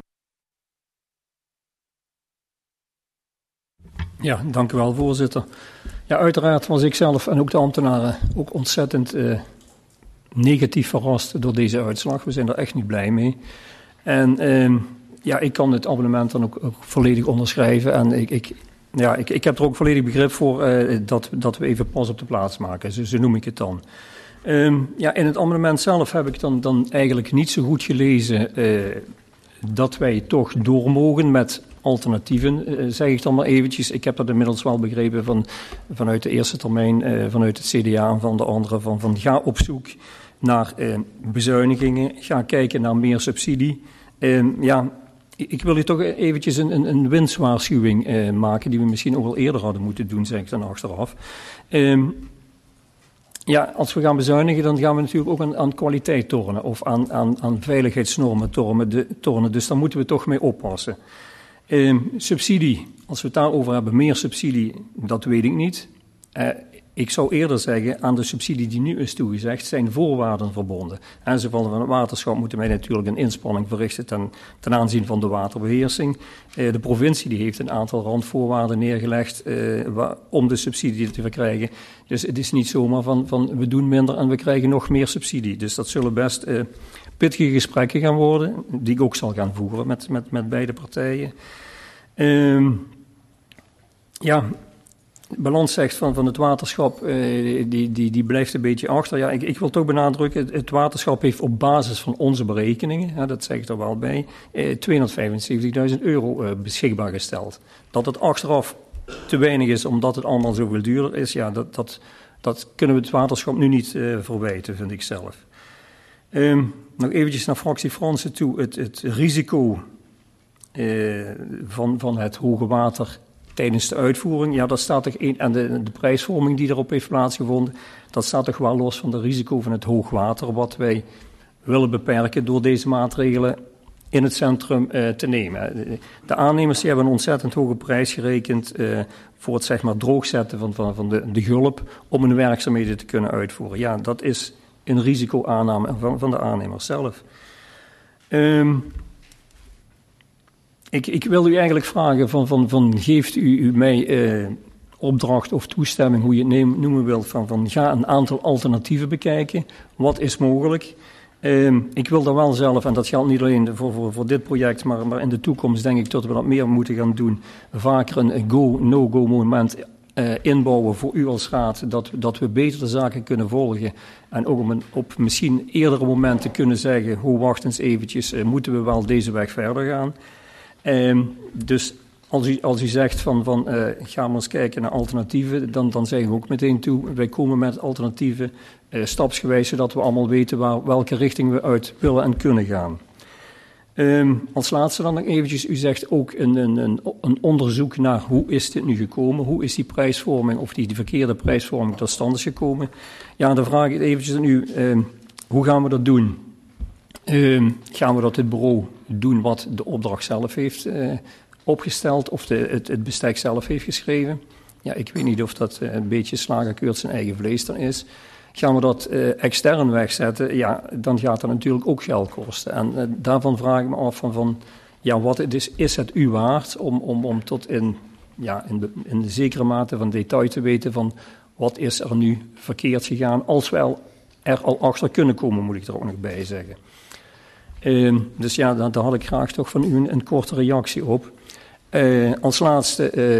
Ja, dank u wel, voorzitter. Ja, uiteraard was ik zelf en ook de ambtenaren ook ontzettend uh, negatief verrast door deze uitslag. We zijn er echt niet blij mee. En uh, ja, ik kan het abonnement dan ook, ook volledig onderschrijven. En ik, ik, ja, ik, ik heb er ook volledig begrip voor uh, dat, dat we even pas op de plaats maken. Zo, zo noem ik het dan. Um, ja, in het amendement zelf heb ik dan, dan eigenlijk niet zo goed gelezen uh, dat wij toch door mogen met alternatieven, uh, zeg ik dan maar eventjes. Ik heb dat inmiddels wel begrepen van, vanuit de eerste termijn, uh, vanuit het C D A en van de andere, van, van ga op zoek naar uh, bezuinigingen, ga kijken naar meer subsidie. Uh, ja, ik wil hier toch eventjes een, een, een winstwaarschuwing uh, maken, die we misschien ook al eerder hadden moeten doen, zeg ik dan achteraf. Uh, Ja, als we gaan bezuinigen, dan gaan we natuurlijk ook aan, aan kwaliteit tornen of aan, aan, aan veiligheidsnormen tornen, de, tornen. Dus daar moeten we toch mee oppassen. Uh, subsidie, als we het daarover hebben, meer subsidie, dat weet ik niet. Uh, ik zou eerder zeggen, aan de subsidie die nu is toegezegd, zijn voorwaarden verbonden. En zo van het waterschap moeten wij natuurlijk een inspanning verrichten ten, ten aanzien van de waterbeheersing. Uh, de provincie die heeft een aantal randvoorwaarden neergelegd uh, waar, om de subsidie te verkrijgen. Dus het is niet zomaar van, van we doen minder en we krijgen nog meer subsidie. Dus dat zullen best uh, pittige gesprekken gaan worden, die ik ook zal gaan voeren met, met, met beide partijen. Uh, ja... De balans zegt van, van het waterschap, uh, die, die, die blijft een beetje achter. Ja, ik, ik wil toch benadrukken, het, het waterschap heeft op basis van onze berekeningen, ja, dat zeg ik er wel bij, uh, tweehonderdvijfenzeventigduizend euro uh, beschikbaar gesteld. Dat het achteraf te weinig is, omdat het allemaal zoveel duurder is, ja, dat, dat, dat kunnen we het waterschap nu niet uh, verwijten, vind ik zelf. Um, nog eventjes naar fractie Fransen toe, het, het risico uh, van, van het hoge water tijdens de uitvoering, ja, dat staat toch in, en de, de prijsvorming die erop heeft plaatsgevonden, dat staat toch wel los van het risico van het hoogwater, wat wij willen beperken door deze maatregelen in het centrum uh, te nemen. De aannemers die hebben een ontzettend hoge prijs gerekend uh, voor het zeg maar droogzetten van, van, van de, de Gulp om hun werkzaamheden te kunnen uitvoeren. Ja, dat is een risicoaanname van, van de aannemers zelf. Um, Ik, ik wil u eigenlijk vragen van, van, van geeft u, u mij uh, opdracht of toestemming, hoe je het neem, noemen wilt, van, van ga een aantal alternatieven bekijken. Wat is mogelijk? Uh, ik wil daar wel zelf, en dat geldt niet alleen voor, voor, voor dit project, maar, maar in de toekomst denk ik dat we dat meer moeten gaan doen. Vaker een go, no-go moment uh, inbouwen voor u als raad, dat, dat we beter de zaken kunnen volgen. En ook op, een, op misschien eerdere momenten kunnen zeggen, ho, wacht eens eventjes, uh, moeten we wel deze weg verder gaan. Um, dus als u, als u zegt van, van uh, ga maar eens kijken naar alternatieven, dan, dan zeggen we ook meteen toe, wij komen met alternatieven uh, stapsgewijs, zodat we allemaal weten waar, welke richting we uit willen en kunnen gaan. Um, als laatste dan nog eventjes, u zegt ook een, een, een, een onderzoek naar hoe is dit nu gekomen, hoe is die prijsvorming of die, die verkeerde prijsvorming tot stand is gekomen. Ja, dan vraag ik eventjes aan u, um, hoe gaan we dat doen? Uh, gaan we dat het bureau doen wat de opdracht zelf heeft uh, opgesteld of de, het, het bestek zelf heeft geschreven? Ja, ik weet niet of dat uh, een beetje slagerkeurt zijn eigen vlees dan is. Gaan we dat uh, extern wegzetten? Ja, dan gaat dat natuurlijk ook geld kosten. En uh, daarvan vraag ik me af van, van ja, wat het is, is het u waard om, om, om tot in, ja, in, de, in de zekere mate van detail te weten van wat is er nu verkeerd gegaan, als we er al achter kunnen komen, moet ik er ook nog bij zeggen. Uh, dus ja, daar, daar had ik graag toch van u een, een korte reactie op. Uh, als laatste, uh,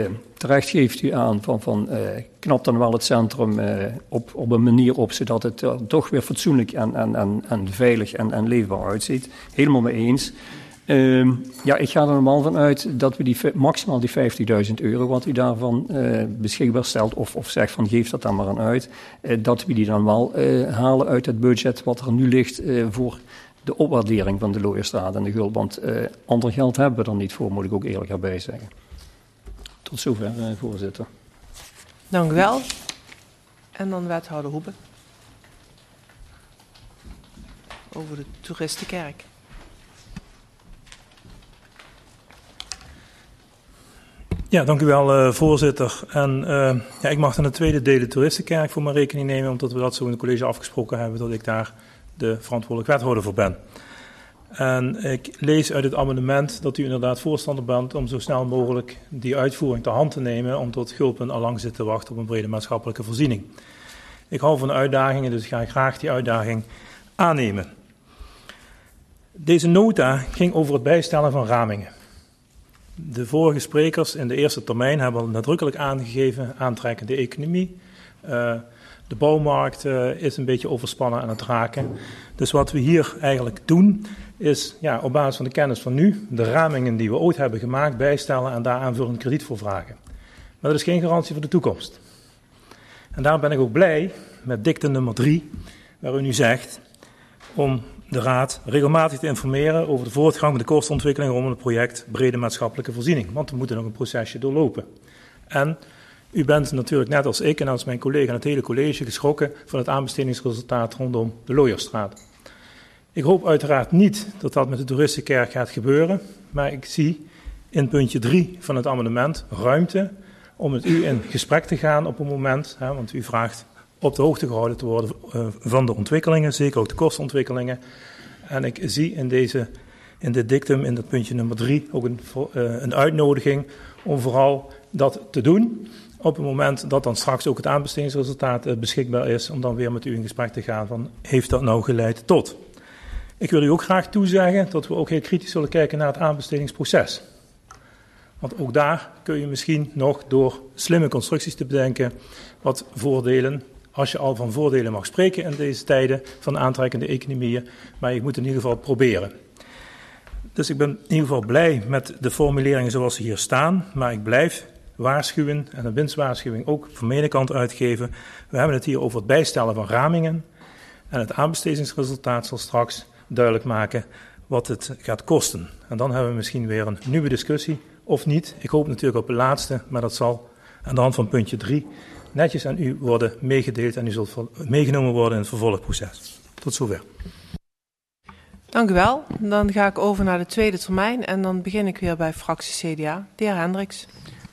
terecht geeft u aan van, van uh, knap dan wel het centrum uh, op, op een manier op, zodat het er toch weer fatsoenlijk en, en, en, en veilig en, en leefbaar uitziet. Helemaal mee eens. Uh, ja, ik ga er normaal van uit dat we die, maximaal die vijftigduizend euro, wat u daarvan uh, beschikbaar stelt, of, of zegt van geef dat dan maar aan uit, uh, dat we die dan wel uh, halen uit het budget wat er nu ligt uh, voor de opwaardering van de Looierstraat en de Gulp. Want uh, ander geld hebben we er niet voor, moet ik ook eerlijk erbij zeggen. Tot zover, uh, voorzitter. Dank u wel. En dan wethouder Hoebe. Over de toeristenkerk. Ja, dank u wel, uh, voorzitter. En uh, ja, ik mag dan het tweede deel de toeristenkerk voor mijn rekening nemen, omdat we dat zo in het college afgesproken hebben, dat ik daar de verantwoordelijk wethouder voor ben. En ik lees uit het amendement dat u inderdaad voorstander bent om zo snel mogelijk die uitvoering ter hand te nemen, omdat Gulpen al lang zit te wachten op een brede maatschappelijke voorziening. Ik hou van uitdagingen, dus ik ga graag die uitdaging aannemen. Deze nota ging over het bijstellen van ramingen. De vorige sprekers in de eerste termijn hebben nadrukkelijk aangegeven aantrekkende economie. Uh, de bouwmarkt uh, is een beetje overspannen aan het raken. Dus wat we hier eigenlijk doen is ja, op basis van de kennis van nu de ramingen die we ooit hebben gemaakt bijstellen en daar aanvullend krediet voor vragen. Maar dat is geen garantie voor de toekomst. En daarom ben ik ook blij met dicte nummer drie, waar u nu zegt om de Raad regelmatig te informeren over de voortgang met de kostenontwikkeling rondom het project Brede Maatschappelijke Voorziening. Want we moeten nog een procesje doorlopen. En u bent natuurlijk net als ik en als mijn collega en het hele college geschrokken van het aanbestedingsresultaat rondom de Looierstraat. Ik hoop uiteraard niet dat dat met de toeristenkerk gaat gebeuren, maar ik zie in puntje drie van het amendement ruimte om met u in gesprek te gaan op een moment, hè, want u vraagt op de hoogte gehouden te worden uh, van de ontwikkelingen, zeker ook de kostenontwikkelingen. En ik zie in, deze, in dit dictum, in dat puntje nummer drie, ook een, uh, een uitnodiging om vooral dat te doen. Op het moment dat dan straks ook het aanbestedingsresultaat uh, beschikbaar is, om dan weer met u in gesprek te gaan van, heeft dat nou geleid tot? Ik wil u ook graag toezeggen dat we ook heel kritisch zullen kijken naar het aanbestedingsproces. Want ook daar kun je misschien nog door slimme constructies te bedenken wat voordelen, als je al van voordelen mag spreken in deze tijden van aantrekkende economieën, maar je moet in ieder geval proberen. Dus ik ben in ieder geval blij met de formuleringen zoals ze hier staan, maar ik blijf waarschuwen en een winstwaarschuwing ook van mijn kant uitgeven. We hebben het hier over het bijstellen van ramingen en het aanbestedingsresultaat zal straks duidelijk maken wat het gaat kosten. En dan hebben we misschien weer een nieuwe discussie of niet. Ik hoop natuurlijk op het laatste, maar dat zal aan de hand van puntje drie netjes aan u worden meegedeeld en u zult meegenomen worden in het vervolgproces. Tot zover. Dank u wel. Dan ga ik over naar de tweede termijn en dan begin ik weer bij fractie C D A. De heer Hendricks.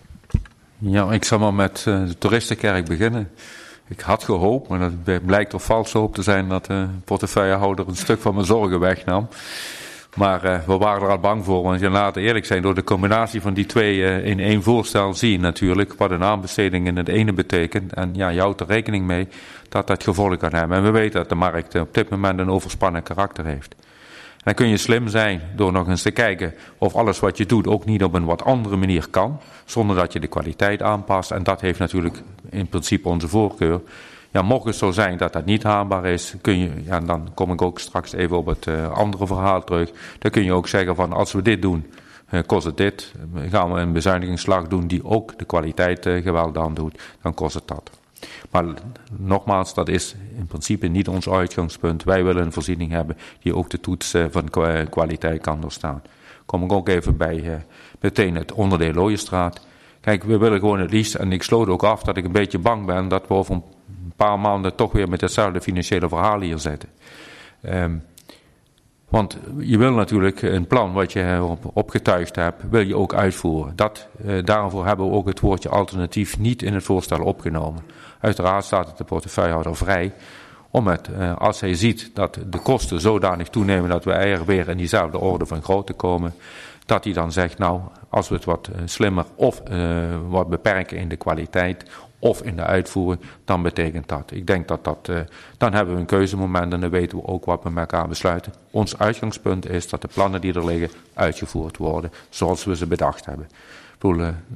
Ja, ik zal maar met uh, de toeristenkerk beginnen. Ik had gehoopt, maar dat blijkt toch vals hoop te zijn dat de portefeuillehouder een stuk van mijn zorgen wegnam. Maar uh, we waren er al bang voor, want je laat eerlijk zijn, door de combinatie van die twee uh, in één voorstel zie je natuurlijk wat een aanbesteding in het ene betekent. En ja, je houdt er rekening mee dat dat gevolgen kan hebben. En we weten dat de markt op dit moment een overspannen karakter heeft. En dan kun je slim zijn door nog eens te kijken of alles wat je doet ook niet op een wat andere manier kan, zonder dat je de kwaliteit aanpast. En dat heeft natuurlijk in principe onze voorkeur. Ja, mocht het zo zijn dat dat niet haalbaar is, kun je, ja, dan kom ik ook straks even op het uh, andere verhaal terug. Dan kun je ook zeggen van als we dit doen, uh, kost het dit. Gaan we een bezuinigingsslag doen die ook de kwaliteit uh, geweld aan doet, dan kost het dat. Maar nogmaals, dat is in principe niet ons uitgangspunt. Wij willen een voorziening hebben die ook de toets uh, van kwaliteit kan doorstaan. Kom ik ook even bij uh, meteen het onderdeel Looierstraat. Kijk, we willen gewoon het liefst, en ik sloot ook af dat ik een beetje bang ben dat we over een paar maanden toch weer met hetzelfde financiële verhaal hier zitten. Um, want je wil natuurlijk een plan wat je op, opgetuigd hebt, wil je ook uitvoeren. Dat, uh, daarvoor hebben we ook het woordje alternatief niet in het voorstel opgenomen. Uiteraard staat het de portefeuillehouder vrij om het, uh, als hij ziet dat de kosten zodanig toenemen dat we er weer in diezelfde orde van grootte komen, dat hij dan zegt, nou, als we het wat uh, slimmer of uh, wat beperken in de kwaliteit of in de uitvoering, dan betekent dat. Ik denk dat dat, uh, dan hebben we een keuzemoment en dan weten we ook wat we met elkaar besluiten. Ons uitgangspunt is dat de plannen die er liggen uitgevoerd worden zoals we ze bedacht hebben. Ik bedoel, uh,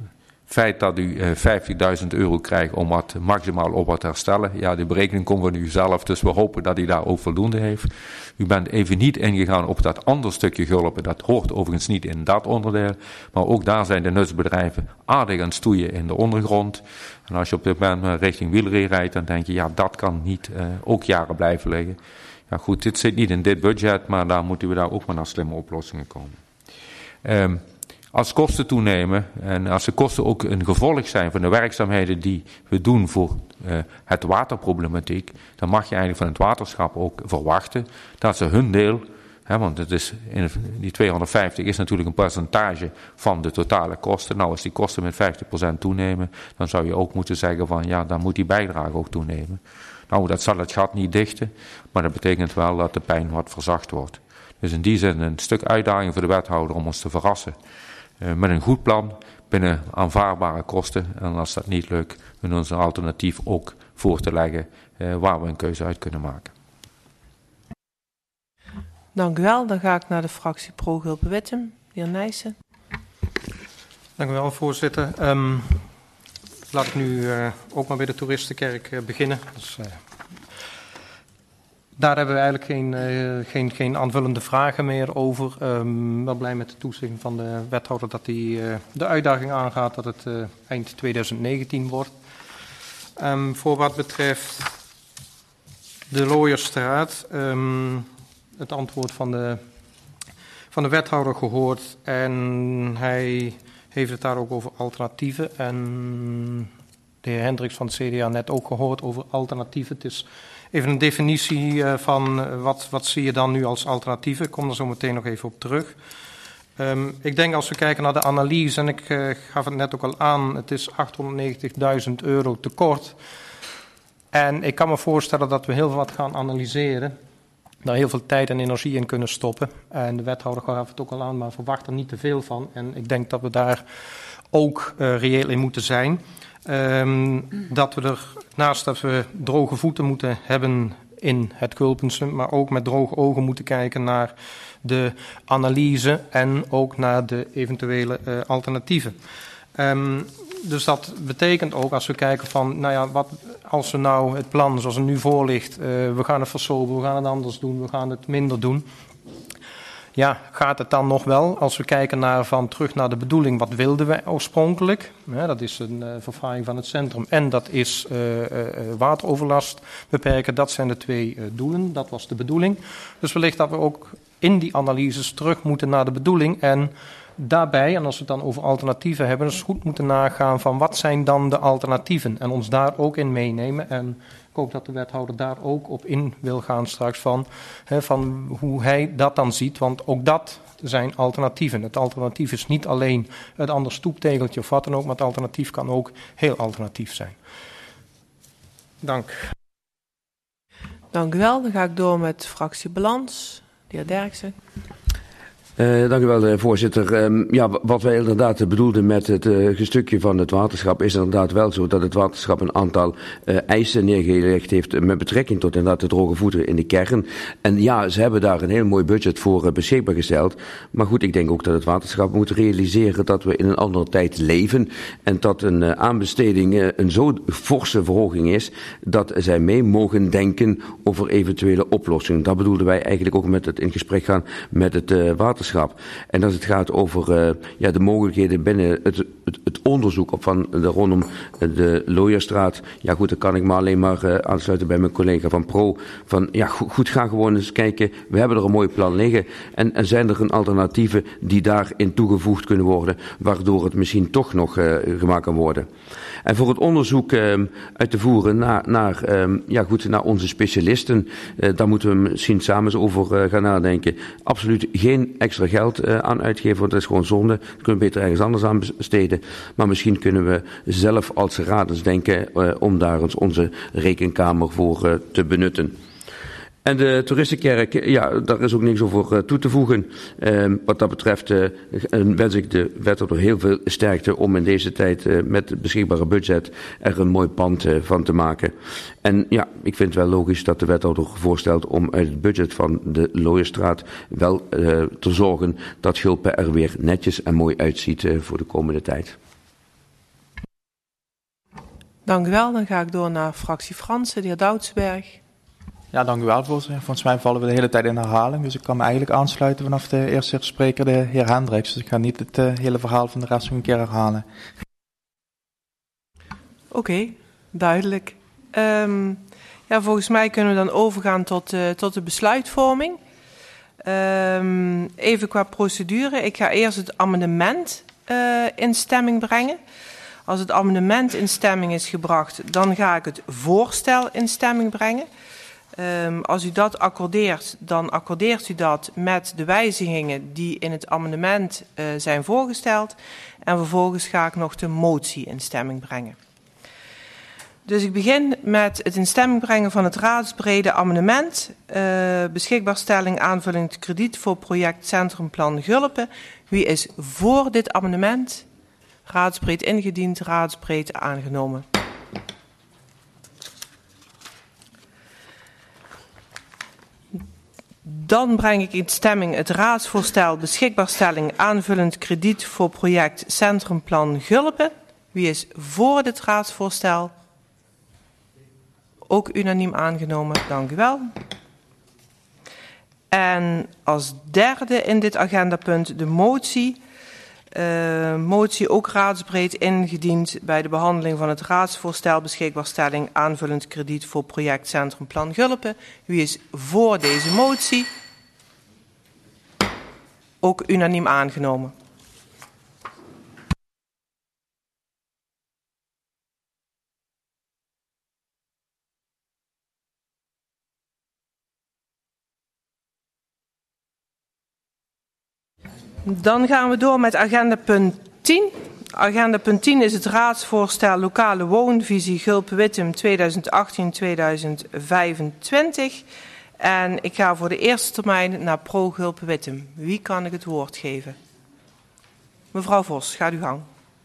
feit dat u uh, vijftigduizend euro krijgt om wat maximaal op wat te herstellen. Ja, de berekening komt van u zelf, dus we hopen dat u daar ook voldoende heeft. U bent even niet ingegaan op dat andere stukje gulpen. Dat hoort overigens niet in dat onderdeel. Maar ook daar zijn de nutsbedrijven aardig aan het stoeien in de ondergrond. En als je op dit moment richting Wielree rijdt, dan denk je, ja, dat kan niet uh, ook jaren blijven liggen. Ja goed, dit zit niet in dit budget, maar daar moeten we daar ook maar naar slimme oplossingen komen. Um, Als kosten toenemen en als de kosten ook een gevolg zijn van de werkzaamheden die we doen voor uh, het waterproblematiek, dan mag je eigenlijk van het waterschap ook verwachten dat ze hun deel, hè, want het is in die tweehonderdvijftig is natuurlijk een percentage van de totale kosten. Nou, als die kosten met vijftig procent toenemen, dan zou je ook moeten zeggen van ja, dan moet die bijdrage ook toenemen. Nou, dat zal het gat niet dichten, maar dat betekent wel dat de pijn wat verzacht wordt. Dus in die zin een stuk uitdaging voor de wethouder om ons te verrassen. Uh, met een goed plan, binnen aanvaardbare kosten. En als dat niet lukt, we ons een alternatief ook voor te leggen uh, waar we een keuze uit kunnen maken. Dank u wel. Dan ga ik naar de fractie Pro-Gulpen-Wittem. De heer Nijssen. Dank u wel, voorzitter. Um, laat ik nu uh, ook maar bij de toeristenkerk uh, beginnen. Dus, uh, Daar hebben we eigenlijk geen, uh, geen, geen aanvullende vragen meer over. Um, wel blij met de toezegging van de wethouder dat hij uh, de uitdaging aangaat dat het uh, eind twintig negentien wordt. Um, voor wat betreft de Looierstraat, um, het antwoord van de, van de wethouder gehoord en hij heeft het daar ook over alternatieven. En de heer Hendricks van het C D A net ook gehoord over alternatieven. Het is even een definitie uh, van uh, wat, wat zie je dan nu als alternatieven. Ik kom er zo meteen nog even op terug. Um, ik denk als we kijken naar de analyse, en ik uh, gaf het net ook al aan, het is achthonderdnegentigduizend euro tekort. En ik kan me voorstellen dat we heel veel wat gaan analyseren. Daar heel veel tijd en energie in kunnen stoppen. En de wethouder gaf het ook al aan, maar verwacht er niet te veel van. En ik denk dat we daar ook uh, reëel in moeten zijn. Um, dat we er, naast dat we droge voeten moeten hebben in het Gulpense, maar ook met droge ogen moeten kijken naar de analyse en ook naar de eventuele uh, alternatieven. Um, dus dat betekent ook als we kijken van, nou ja, wat als we nou het plan zoals het nu voor ligt, uh, we gaan het versoberen, we gaan het anders doen, we gaan het minder doen. Ja, gaat het dan nog wel? Als we kijken naar van terug naar de bedoeling, wat wilden we oorspronkelijk? Ja, dat is een uh, verfraaing van het centrum en dat is uh, uh, wateroverlast beperken. Dat zijn de twee uh, doelen, dat was de bedoeling. Dus wellicht dat we ook in die analyses terug moeten naar de bedoeling en daarbij, en als we het dan over alternatieven hebben, dus goed moeten nagaan van wat zijn dan de alternatieven en ons daar ook in meenemen. En ik hoop dat de wethouder daar ook op in wil gaan straks van, hè, van hoe hij dat dan ziet, want ook dat zijn alternatieven. Het alternatief is niet alleen het ander stoeptegeltje of wat dan ook, maar het alternatief kan ook heel alternatief zijn. Dank. Dank u wel. Dan ga ik door met fractie Balans. De heer Derksen. Uh, dank u wel, voorzitter. Um, ja, wat wij inderdaad bedoelden met het uh, stukje van het waterschap is inderdaad wel zo dat het waterschap een aantal uh, eisen neergelegd heeft met betrekking tot inderdaad de droge voeten in de kern. En ja, ze hebben daar een heel mooi budget voor uh, beschikbaar gesteld. Maar goed, ik denk ook dat het waterschap moet realiseren dat we in een andere tijd leven en dat een uh, aanbesteding uh, een zo forse verhoging is dat zij mee mogen denken over eventuele oplossingen. Dat bedoelden wij eigenlijk ook met het in gesprek gaan met het uh, waterschap. En als het gaat over uh, ja, de mogelijkheden binnen het, het, het onderzoek op van de, rondom de Looierstraat. Ja goed, dan kan ik me alleen maar uh, aansluiten bij mijn collega van Pro. Van ja goed, goed, ga gewoon eens kijken. We hebben er een mooi plan liggen. En, en zijn er een alternatieven die daarin toegevoegd kunnen worden. Waardoor het misschien toch nog uh, gemaakt kan worden. En voor het onderzoek uh, uit te voeren naar, naar, um, ja goed, naar onze specialisten. Uh, daar moeten we misschien samen eens over uh, gaan nadenken. Absoluut geen extra geld uh, aan uitgeven, want dat is gewoon zonde. Dat kunnen we beter ergens anders aan besteden. Maar misschien kunnen we zelf als raad eens denken uh, om daar eens onze rekenkamer voor uh, te benutten. En de toeristenkerk, ja, daar is ook niks over uh, toe te voegen. Uh, wat dat betreft uh, wens ik de wethouder heel veel sterkte om in deze tijd uh, met het beschikbare budget er een mooi pand uh, van te maken. En ja, ik vind het wel logisch dat de wethouder voorstelt om uit het budget van de Looierstraat wel uh, te zorgen dat Gulpen er weer netjes en mooi uitziet uh, voor de komende tijd. Dank u wel. Dan ga ik door naar fractie Fransen, de heer Doudsberg. Ja, dank u wel, voorzitter. Volgens mij vallen we de hele tijd in herhaling, dus ik kan me eigenlijk aansluiten vanaf de eerste spreker, de heer Hendricks. Dus ik ga niet het uh, hele verhaal van de rest nog een keer herhalen. Oké, okay, duidelijk. Um, ja, volgens mij kunnen we dan overgaan tot, uh, tot de besluitvorming. Um, even qua procedure. Ik ga eerst het amendement uh, in stemming brengen. Als het amendement in stemming is gebracht, dan ga ik het voorstel in stemming brengen. Um, als u dat accordeert, dan accordeert u dat met de wijzigingen die in het amendement uh, zijn voorgesteld. En vervolgens ga ik nog de motie in stemming brengen. Dus ik begin met het in stemming brengen van het raadsbrede amendement. Uh, beschikbaarstelling aanvullend krediet voor project Centrumplan Gulpen. Wie is voor dit amendement? Raadsbreed ingediend, raadsbreed aangenomen. Dan breng ik in stemming het raadsvoorstel beschikbaarstelling aanvullend krediet voor project Centrumplan Gulpen. Wie is voor dit raadsvoorstel? Ook unaniem aangenomen, dank u wel. En als derde in dit agendapunt de motie. Uh, motie ook raadsbreed ingediend bij de behandeling van het raadsvoorstel beschikbaarstelling aanvullend krediet voor project Centrumplan Gulpen. Wie is voor deze motie? Ook unaniem aangenomen. Dan gaan we door met agenda punt tien. Agenda punt tien is het raadsvoorstel lokale woonvisie Gulpen-Wittem tweeduizend achttien tot tweeduizend vijfentwintig. En ik ga voor de eerste termijn naar Pro Gulpen-Wittem. Wie kan ik het woord geven? Mevrouw Vos, gaat uw gang.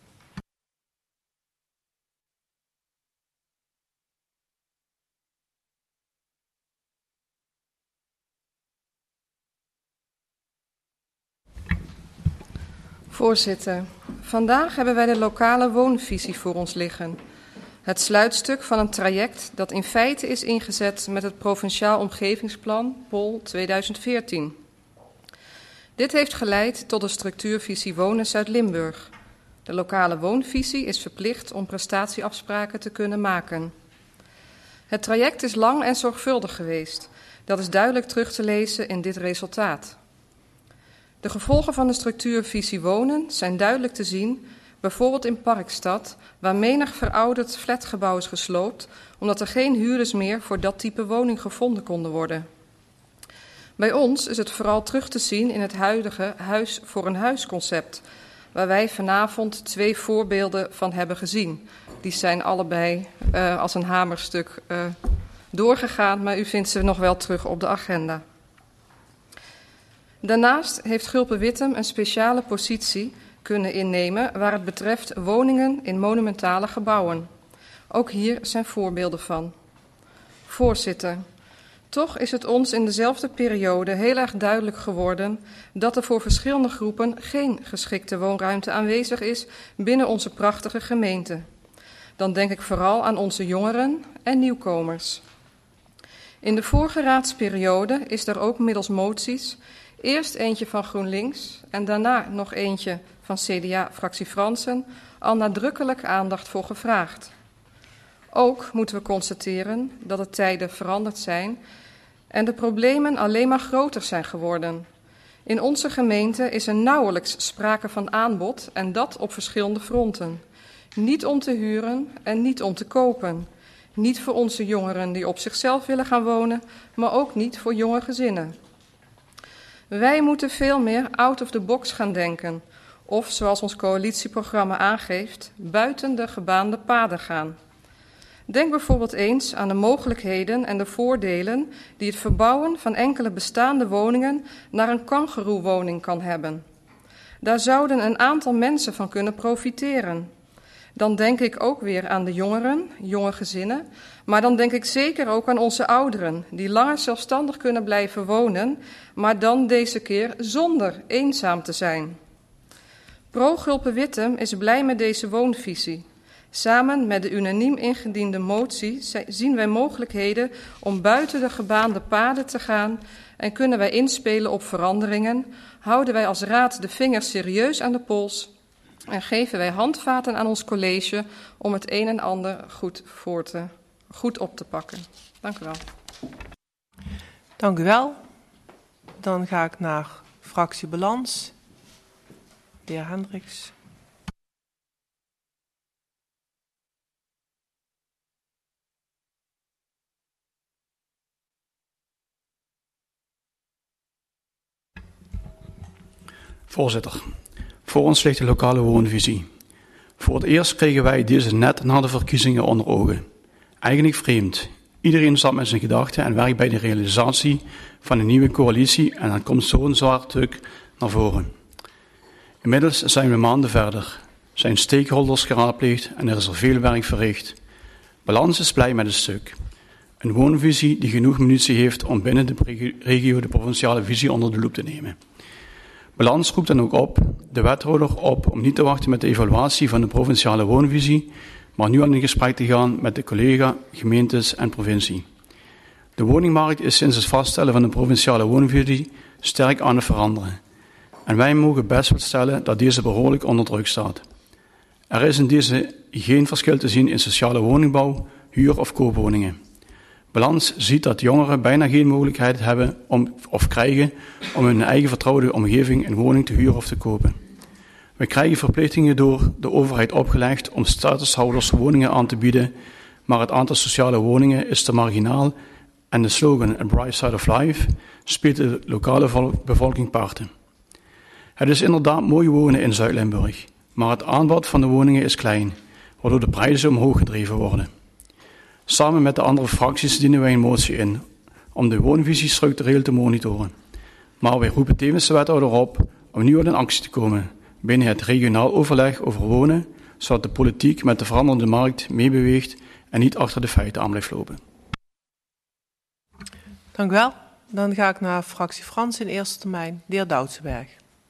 Voorzitter, vandaag hebben wij de lokale woonvisie voor ons liggen. Het sluitstuk van een traject dat in feite is ingezet met het Provinciaal Omgevingsplan P O L tweeduizend veertien. Dit heeft geleid tot de structuurvisie Wonen Zuid-Limburg. De lokale woonvisie is verplicht om prestatieafspraken te kunnen maken. Het traject is lang en zorgvuldig geweest. Dat is duidelijk terug te lezen in dit resultaat. De gevolgen van de structuurvisie wonen zijn duidelijk te zien, bijvoorbeeld in Parkstad, waar menig verouderd flatgebouw is gesloopt, omdat er geen huurders meer voor dat type woning gevonden konden worden. Bij ons is het vooral terug te zien in het huidige huis voor een huis concept, waar wij vanavond twee voorbeelden van hebben gezien. Die zijn allebei uh, als een hamerstuk uh, doorgegaan, maar u vindt ze nog wel terug op de agenda. Daarnaast heeft Gulpen-Wittem een speciale positie kunnen innemen waar het betreft woningen in monumentale gebouwen. Ook hier zijn voorbeelden van. Voorzitter, toch is het ons in dezelfde periode heel erg duidelijk geworden dat er voor verschillende groepen geen geschikte woonruimte aanwezig is binnen onze prachtige gemeente. Dan denk ik vooral aan onze jongeren en nieuwkomers. In de vorige raadsperiode is er ook middels moties eerst eentje van GroenLinks en daarna nog eentje van C D A-fractie Fransen al nadrukkelijk aandacht voor gevraagd. Ook moeten we constateren dat de tijden veranderd zijn en de problemen alleen maar groter zijn geworden. In onze gemeente is er nauwelijks sprake van aanbod en dat op verschillende fronten. Niet om te huren en niet om te kopen. Niet voor onze jongeren die op zichzelf willen gaan wonen, maar ook niet voor jonge gezinnen. Wij moeten veel meer out of the box gaan denken. Of, zoals ons coalitieprogramma aangeeft, buiten de gebaande paden gaan. Denk bijvoorbeeld eens aan de mogelijkheden en de voordelen die het verbouwen van enkele bestaande woningen naar een kangoeroewoning kan hebben. Daar zouden een aantal mensen van kunnen profiteren. Dan denk ik ook weer aan de jongeren, jonge gezinnen, maar dan denk ik zeker ook aan onze ouderen, die langer zelfstandig kunnen blijven wonen, maar dan deze keer zonder eenzaam te zijn. Pro Gulpen-Wittem is blij met deze woonvisie. Samen met de unaniem ingediende motie zien wij mogelijkheden om buiten de gebaande paden te gaan en kunnen wij inspelen op veranderingen, houden wij als raad de vingers serieus aan de pols en geven wij handvaten aan ons college om het een en ander goed, voor te, goed op te pakken. Dank u wel. Dank u wel. Dan ga ik naar fractie Balans. De heer Hendricks. Voorzitter, voor ons ligt de lokale woonvisie. Voor het eerst kregen wij deze net na de verkiezingen onder ogen. Eigenlijk vreemd. Iedereen zat met zijn gedachten en werkt bij de realisatie van een nieuwe coalitie en dan komt zo'n zwaar stuk naar voren. Inmiddels zijn we maanden verder, zijn stakeholders geraadpleegd en er is er veel werk verricht. Balans is blij met het stuk. Een woonvisie die genoeg munitie heeft om binnen de regio de provinciale visie onder de loep te nemen. Balans roept dan ook op, de wethouder op om niet te wachten met de evaluatie van de provinciale woonvisie, maar nu aan een gesprek te gaan met de collega, gemeentes en provincie. De woningmarkt is sinds het vaststellen van de provinciale woonvisie sterk aan het veranderen. En wij mogen best wel stellen dat deze behoorlijk onder druk staat. Er is in deze geen verschil te zien in sociale woningbouw, huur- of koopwoningen. Balans ziet dat jongeren bijna geen mogelijkheid hebben om, of krijgen om in hun eigen vertrouwde omgeving een woning te huren of te kopen. We krijgen verplichtingen door de overheid opgelegd om statushouders woningen aan te bieden, maar het aantal sociale woningen is te marginaal en de slogan A Bright Side of Life speelt de lokale bevolking parten. Het is inderdaad mooi wonen in Zuid-Limburg, maar het aanbod van de woningen is klein, waardoor de prijzen omhoog gedreven worden. Samen met de andere fracties dienen wij een motie in om de woonvisie structureel te monitoren. Maar wij roepen tevens de wethouder op om nu al in actie te komen binnen het regionaal overleg over wonen, zodat de politiek met de veranderende markt meebeweegt en niet achter de feiten aan blijft lopen. Dank u wel. Dan ga ik naar fractie Frans in eerste termijn. De heer Doutsenberg.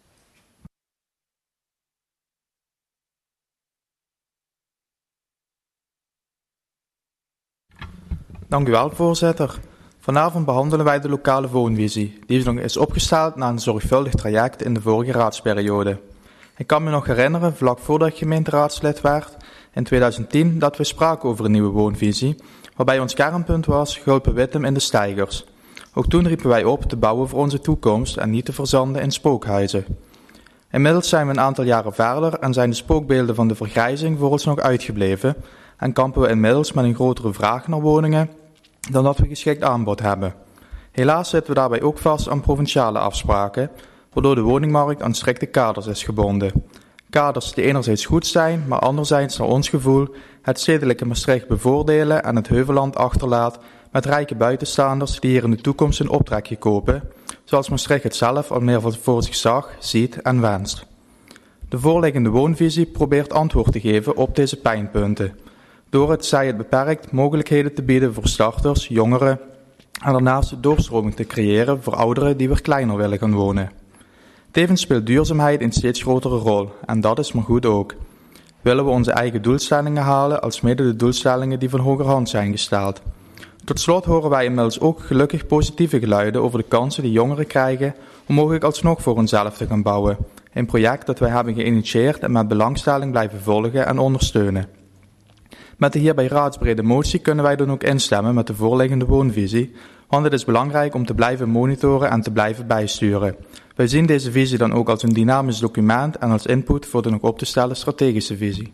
Dank u wel, voorzitter. Vanavond behandelen wij de lokale woonvisie. Die nog is opgesteld na een zorgvuldig traject in de vorige raadsperiode. Ik kan me nog herinneren, vlak voordat ik gemeenteraadslid werd, in tweeduizend tien, dat we spraken over een nieuwe woonvisie, waarbij ons kernpunt was Gulpen-Wittem in de steigers. Ook toen riepen wij op te bouwen voor onze toekomst en niet te verzanden in spookhuizen. Inmiddels zijn we een aantal jaren verder en zijn de spookbeelden van de vergrijzing voor ons nog uitgebleven en kampen we inmiddels met een grotere vraag naar woningen dan dat we geschikt aanbod hebben. Helaas zitten we daarbij ook vast aan provinciale afspraken, waardoor de woningmarkt aan strikte kaders is gebonden. Kaders die enerzijds goed zijn, maar anderzijds naar ons gevoel het stedelijke Maastricht bevoordelen en het heuvelland achterlaat met rijke buitenstaanders die hier in de toekomst een optrekje kopen, zoals Maastricht het zelf al meer voor zich zag, ziet en wenst. De voorliggende woonvisie probeert antwoord te geven op deze pijnpunten, door het, zij het beperkt, mogelijkheden te bieden voor starters, jongeren en daarnaast de doorstroming te creëren voor ouderen die weer kleiner willen gaan wonen. Tevens speelt duurzaamheid een steeds grotere rol en dat is maar goed ook. Willen we onze eigen doelstellingen halen, alsmede de doelstellingen die van hogerhand zijn gesteld. Tot slot horen wij inmiddels ook gelukkig positieve geluiden over de kansen die jongeren krijgen om mogelijk alsnog voor hunzelf te gaan bouwen. Een project dat wij hebben geïnitieerd en met belangstelling blijven volgen en ondersteunen. Met de hierbij raadsbrede motie kunnen wij dan ook instemmen met de voorliggende woonvisie, want het is belangrijk om te blijven monitoren en te blijven bijsturen. Wij zien deze visie dan ook als een dynamisch document en als input voor de nog op te stellen strategische visie.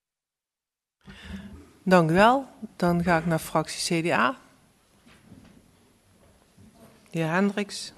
Dank u wel. Dan ga ik naar fractie C D A. De heer Hendricks.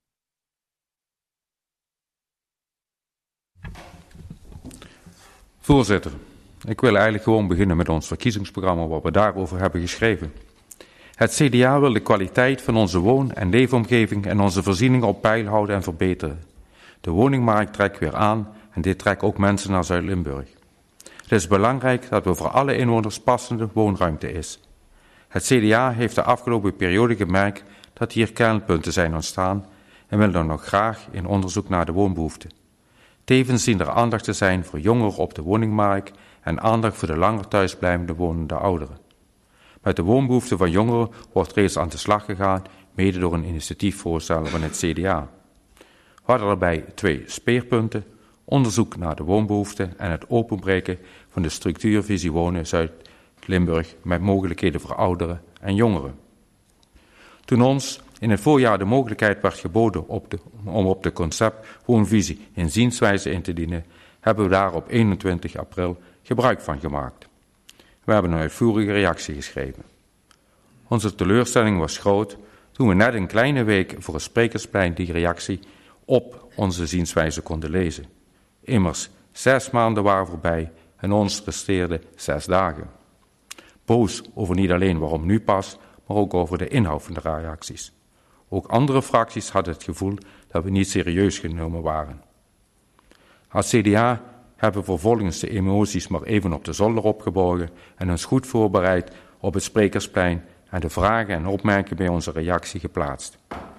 Voorzitter, ik wil eigenlijk gewoon beginnen met ons verkiezingsprogramma wat we daarover hebben geschreven. Het C D A wil de kwaliteit van onze woon- en leefomgeving en onze voorzieningen op peil houden en verbeteren. De woningmarkt trekt weer aan en dit trekt ook mensen naar Zuid-Limburg. Het is belangrijk dat er voor alle inwoners passende woonruimte is. Het C D A heeft de afgelopen periode gemerkt dat hier kernpunten zijn ontstaan en wil dan nog graag in onderzoek naar de woonbehoeften. Tevens dient er aandacht te zijn voor jongeren op de woningmarkt en aandacht voor de langer thuisblijvende wonende ouderen. Met de woonbehoeften van jongeren wordt reeds aan de slag gegaan, mede door een initiatiefvoorstel van het C D A. We hadden daarbij twee speerpunten: onderzoek naar de woonbehoeften en het openbreken van de structuurvisie Wonen Zuid-Limburg met mogelijkheden voor ouderen en jongeren. Toen ons in het voorjaar de mogelijkheid werd geboden op de, om op de concept woonvisie een zienswijze in te dienen, hebben we daar op eenentwintig april gebruik van gemaakt. We hebben een uitvoerige reactie geschreven. Onze teleurstelling was groot toen we net een kleine week voor het Sprekersplein die reactie op onze zienswijze konden lezen. Immers, zes maanden waren voorbij en ons resteerden zes dagen. Boos over niet alleen waarom nu pas, maar ook over de inhoud van de reacties. Ook andere fracties hadden het gevoel dat we niet serieus genomen waren. Als C D A hebben we vervolgens de emoties maar even op de zolder opgeborgen en ons goed voorbereid op het Sprekersplein en de vragen en opmerkingen bij onze reactie geplaatst.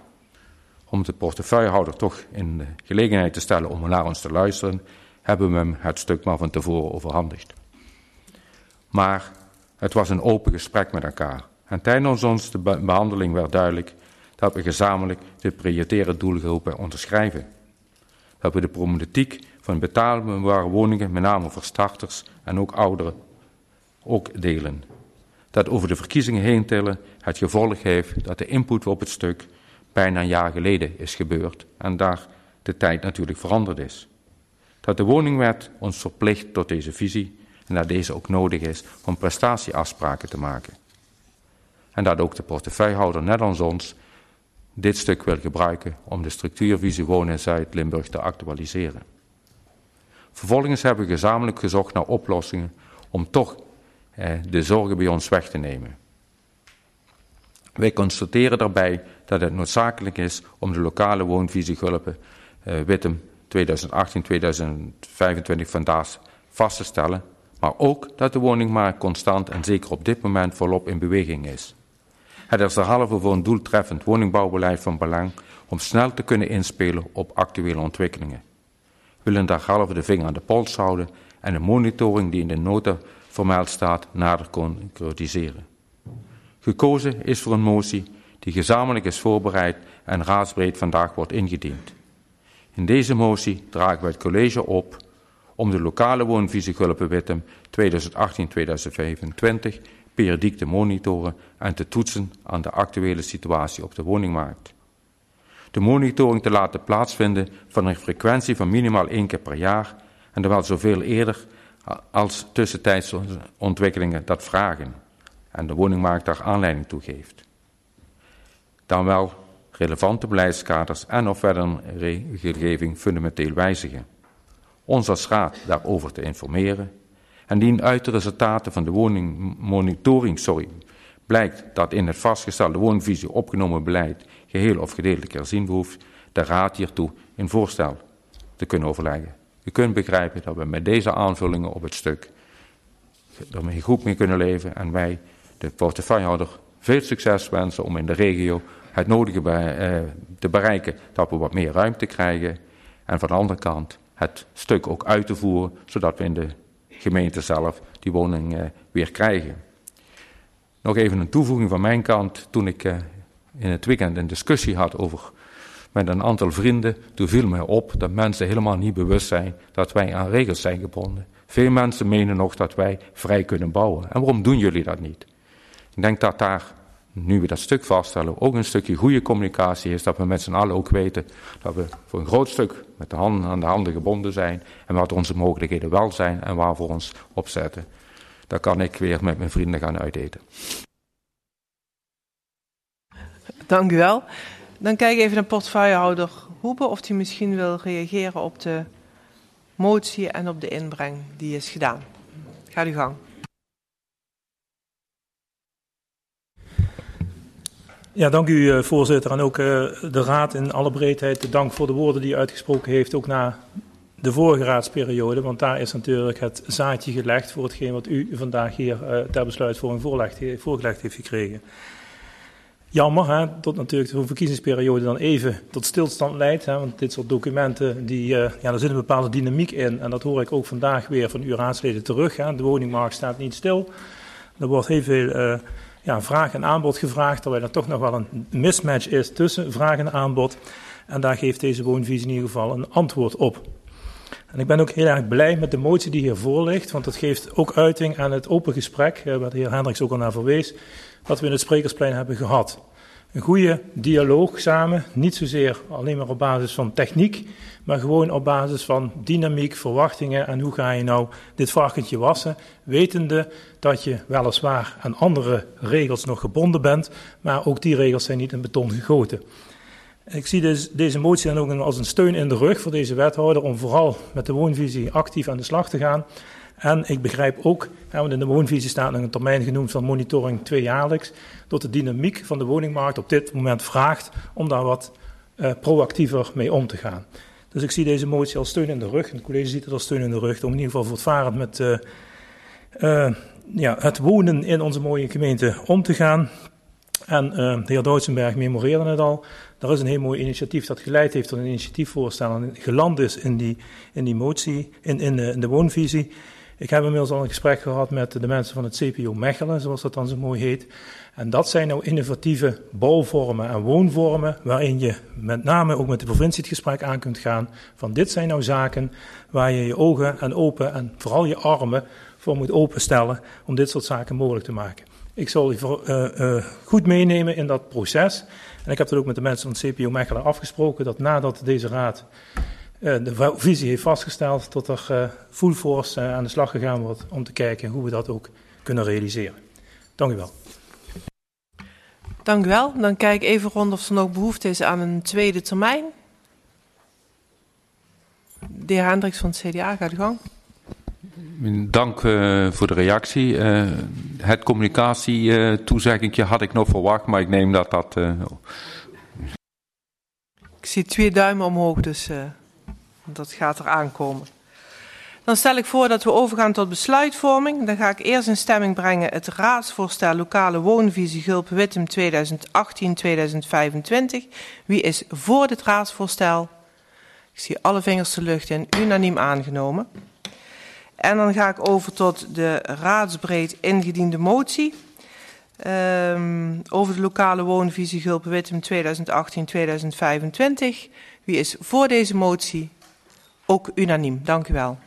Om de portefeuillehouder toch in de gelegenheid te stellen om naar ons te luisteren, hebben we hem het stuk maar van tevoren overhandigd. Maar het was een open gesprek met elkaar. En tijdens onze behandeling werd duidelijk dat we gezamenlijk de prioritaire doelgroepen onderschrijven. Dat we de problematiek van betaalbare woningen, met name voor starters en ook ouderen, ook delen. Dat over de verkiezingen heen tillen het gevolg heeft dat de input op het stuk bijna een jaar geleden is gebeurd en daar de tijd natuurlijk veranderd is. Dat de woningwet ons verplicht tot deze visie en dat deze ook nodig is om prestatieafspraken te maken. En dat ook de portefeuillehouder, net als ons, dit stuk wil gebruiken om de structuurvisie Wonen in Zuid-Limburg te actualiseren. Vervolgens hebben we gezamenlijk gezocht naar oplossingen om toch eh, de zorgen bij ons weg te nemen. Wij constateren daarbij dat het noodzakelijk is om de lokale woonvisiegulpen eh, Wittem tweeduizend achttien tot tweeduizend vijfentwintig vandaag vast te stellen, maar ook dat de woningmarkt constant en zeker op dit moment volop in beweging is. Het is derhalve voor een doeltreffend woningbouwbeleid van belang om snel te kunnen inspelen op actuele ontwikkelingen. We willen derhalve de vinger aan de pols houden en de monitoring die in de nota vermeld staat nader concretiseren. Gekozen is voor een motie die gezamenlijk is voorbereid en raadsbreed vandaag wordt ingediend. In deze motie dragen we het college op om de lokale woonvisiegulpen Wittem tweeduizend achttien tot tweeduizend vijfentwintig periodiek te monitoren en te toetsen aan de actuele situatie op de woningmarkt. De monitoring te laten plaatsvinden van een frequentie van minimaal één keer per jaar en wel zoveel eerder als tussentijdse ontwikkelingen dat vragen en de woningmarkt daar aanleiding toe geeft. Dan wel relevante beleidskaders en of verder regelgeving fundamenteel wijzigen. Ons als raad daarover te informeren. En indien uit de resultaten van de woningmonitoring sorry, blijkt dat in het vastgestelde woonvisie opgenomen beleid geheel of gedeeltelijk herzien behoeft, de raad hiertoe een voorstel te kunnen overleggen. U kunt begrijpen dat we met deze aanvullingen op het stuk ermee goed mee kunnen leven en wij de portefeuillehouder veel succes wensen om in de regio het nodige te bereiken dat we wat meer ruimte krijgen en van de andere kant het stuk ook uit te voeren zodat we in de gemeente zelf die woning uh, weer krijgen. Nog even een toevoeging van mijn kant. Toen ik uh, in het weekend een discussie had over met een aantal vrienden, toen viel mij op dat mensen helemaal niet bewust zijn dat wij aan regels zijn gebonden. Veel mensen menen nog dat wij vrij kunnen bouwen. En waarom doen jullie dat niet? Ik denk dat daar, nu we dat stuk vaststellen, ook een stukje goede communicatie is, dat we met z'n allen ook weten dat we voor een groot stuk met de handen aan de handen gebonden zijn en wat onze mogelijkheden wel zijn en waar we ons opzetten. Daar kan ik weer met mijn vrienden gaan uiteten. Dank u wel. Dan kijk ik even naar portefeuillehouder Hoebe of hij misschien wil reageren op de motie en op de inbreng die is gedaan. Ga uw gang. Ja, dank u voorzitter. En ook uh, de raad in alle breedheid de dank voor de woorden die u uitgesproken heeft, ook na de vorige raadsperiode. Want daar is natuurlijk het zaadje gelegd voor hetgeen wat u vandaag hier uh, ter besluitvorming voorgelegd, voorgelegd heeft gekregen. Jammer, hè, tot natuurlijk zo'n verkiezingsperiode dan even tot stilstand leidt. Hè, want dit soort documenten, die, uh, ja, daar zit een bepaalde dynamiek in. En dat hoor ik ook vandaag weer van uw raadsleden terug. Hè. De woningmarkt staat niet stil. Er wordt heel veel uh, ja, vraag en aanbod gevraagd, terwijl er toch nog wel een mismatch is tussen vraag en aanbod. En daar geeft deze woonvisie in ieder geval een antwoord op. En ik ben ook heel erg blij met de motie die hiervoor ligt, want dat geeft ook uiting aan het open gesprek, waar de heer Hendricks ook al naar verwees, wat we in het Sprekersplein hebben gehad. Een goede dialoog samen, niet zozeer alleen maar op basis van techniek, maar gewoon op basis van dynamiek, verwachtingen en hoe ga je nou dit varkentje wassen, wetende dat je weliswaar aan andere regels nog gebonden bent, maar ook die regels zijn niet in beton gegoten. Ik zie dus deze motie dan ook als een steun in de rug voor deze wethouder om vooral met de woonvisie actief aan de slag te gaan. En ik begrijp ook, want in de woonvisie staat nog een termijn genoemd van monitoring tweejaarlijks, dat de dynamiek van de woningmarkt op dit moment vraagt om daar wat uh, proactiever mee om te gaan. Dus ik zie deze motie als steun in de rug, en de college ziet het als steun in de rug, om in ieder geval voortvarend met uh, uh, ja, het wonen in onze mooie gemeente om te gaan. En uh, de heer Duitsenberg memoreerde het al. Er is een heel mooi initiatief dat geleid heeft tot een initiatiefvoorstel en geland is in die, in die motie, in, in, de, in de woonvisie. Ik heb inmiddels al een gesprek gehad met de mensen van het C P O Mechelen, zoals dat dan zo mooi heet. En dat zijn nou innovatieve bouwvormen en woonvormen, waarin je met name ook met de provincie het gesprek aan kunt gaan. Van dit zijn nou zaken waar je je ogen en open en vooral je armen voor moet openstellen om dit soort zaken mogelijk te maken. Ik zal je uh, uh, goed meenemen in dat proces. En ik heb dat ook met de mensen van het C P O Mechelen afgesproken, dat nadat deze raad uh, de visie heeft vastgesteld, tot er uh, full force uh, aan de slag gegaan wordt om te kijken hoe we dat ook kunnen realiseren. Dank u wel. Dank u wel. Dan kijk ik even rond of er nog behoefte is aan een tweede termijn. De heer Hendricks van het C D A, gaat u gang. Dank uh, voor de reactie. Uh, het communicatietoezeggingje uh, had ik nog verwacht, maar ik neem dat dat... Uh... Ik zie twee duimen omhoog, dus uh, dat gaat er aankomen. Dan stel ik voor dat we overgaan tot besluitvorming. Dan ga ik eerst in stemming brengen het raadsvoorstel lokale woonvisie Gulpen-Wittem tweeduizend achttien tot tweeduizend vijfentwintig. Wie is voor dit raadsvoorstel? Ik zie alle vingers de lucht in, unaniem aangenomen. En dan ga ik over tot de raadsbreed ingediende motie um, over de lokale woonvisie Gulpen-Wittem tweeduizend achttien tot tweeduizend vijfentwintig. Wie is voor deze motie? Ook unaniem. Dank u wel.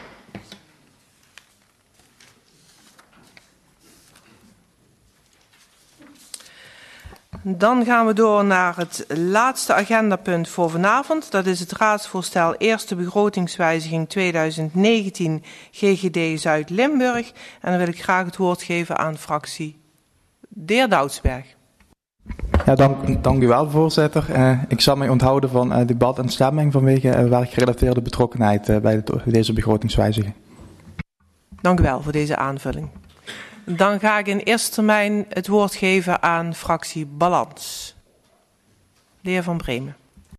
Dan gaan we door naar het laatste agendapunt voor vanavond. Dat is het raadsvoorstel eerste begrotingswijziging tweeduizend negentien G G D Zuid-Limburg. En dan wil ik graag het woord geven aan fractie de heer Doudsberg. Ja, dank, dank u wel, voorzitter. Uh, ik zal mij onthouden van uh, debat en stemming vanwege uh, werkgerelateerde betrokkenheid uh, bij de, deze begrotingswijziging. Dank u wel voor deze aanvulling. Dan ga ik in eerste termijn het woord geven aan fractie Balans. De heer Van Bremen.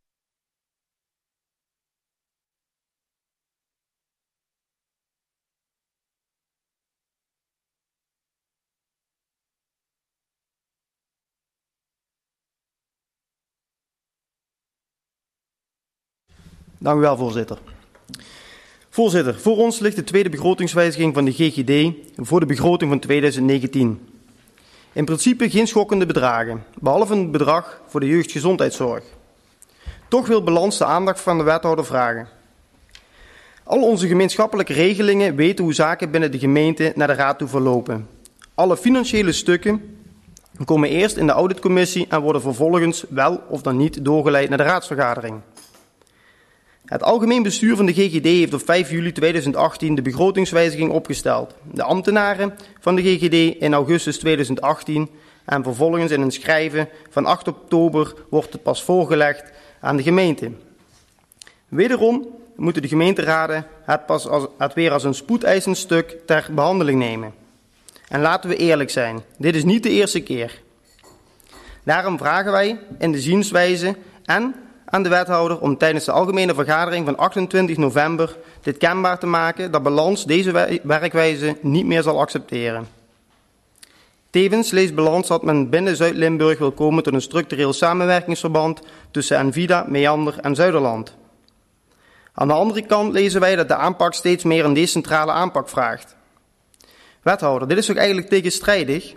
Dank u wel, voorzitter. Voorzitter, voor ons ligt de tweede begrotingswijziging van de G G D voor de begroting van tweeduizend negentien. In principe geen schokkende bedragen, behalve een bedrag voor de jeugdgezondheidszorg. Toch wil Balans de aandacht van de wethouder vragen. Al onze gemeenschappelijke regelingen weten hoe zaken binnen de gemeente naar de raad toe verlopen. Alle financiële stukken komen eerst in de auditcommissie en worden vervolgens wel of dan niet doorgeleid naar de raadsvergadering. Het algemeen bestuur van de G G D heeft op vijf juli tweeduizend achttien de begrotingswijziging opgesteld. De ambtenaren van de G G D in augustus tweeduizend achttien en vervolgens in een schrijven van acht oktober wordt het pas voorgelegd aan de gemeente. Wederom moeten de gemeenteraden het pas als, het weer als een spoedeisend stuk ter behandeling nemen. En laten we eerlijk zijn, dit is niet de eerste keer. Daarom vragen wij in de zienswijze en aan de wethouder om tijdens de algemene vergadering van achtentwintig november dit kenbaar te maken dat Balans deze werkwijze niet meer zal accepteren. Tevens leest Balans dat men binnen Zuid-Limburg wil komen tot een structureel samenwerkingsverband tussen Envida, Meander en Zuiderland. Aan de andere kant lezen wij dat de aanpak steeds meer een decentrale aanpak vraagt. Wethouder, dit is ook eigenlijk tegenstrijdig.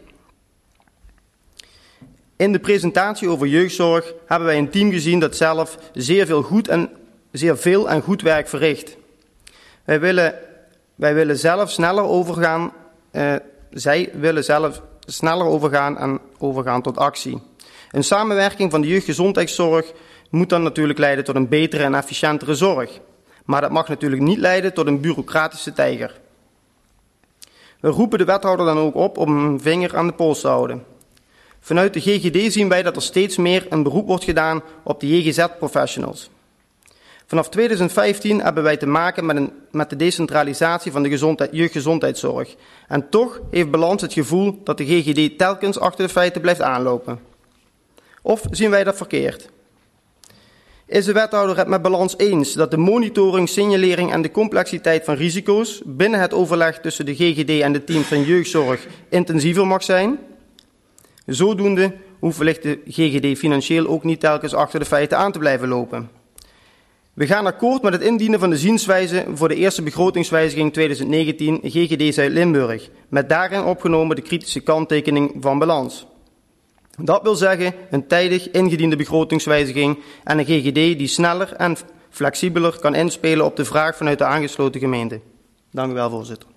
In de presentatie over jeugdzorg hebben wij een team gezien dat zelf zeer veel, goed en, zeer veel en goed werk verricht. Wij willen, wij willen zelf sneller overgaan, uh, zij willen zelf sneller overgaan en overgaan tot actie. Een samenwerking van de jeugdgezondheidszorg moet dan natuurlijk leiden tot een betere en efficiëntere zorg. Maar dat mag natuurlijk niet leiden tot een bureaucratische tijger. We roepen de wethouder dan ook op om een vinger aan de pols te houden. Vanuit de G G D zien wij dat er steeds meer een beroep wordt gedaan op de J G Z-professionals. Vanaf tweeduizend vijftien hebben wij te maken met, een, met de decentralisatie van de gezondheid, jeugdgezondheidszorg. En toch heeft Balans het gevoel dat de G G D telkens achter de feiten blijft aanlopen. Of zien wij dat verkeerd? Is de wethouder het met Balans eens dat de monitoring, signalering en de complexiteit van risico's binnen het overleg tussen de G G D en de teams van jeugdzorg intensiever mag zijn? Zodoende hoeft wellicht de G G D financieel ook niet telkens achter de feiten aan te blijven lopen. We gaan akkoord met het indienen van de zienswijze voor de eerste begrotingswijziging tweeduizend negentien G G D Zuid-Limburg, met daarin opgenomen de kritische kanttekening van Balans. Dat wil zeggen een tijdig ingediende begrotingswijziging en een G G D die sneller en flexibeler kan inspelen op de vraag vanuit de aangesloten gemeente. Dank u wel, voorzitter.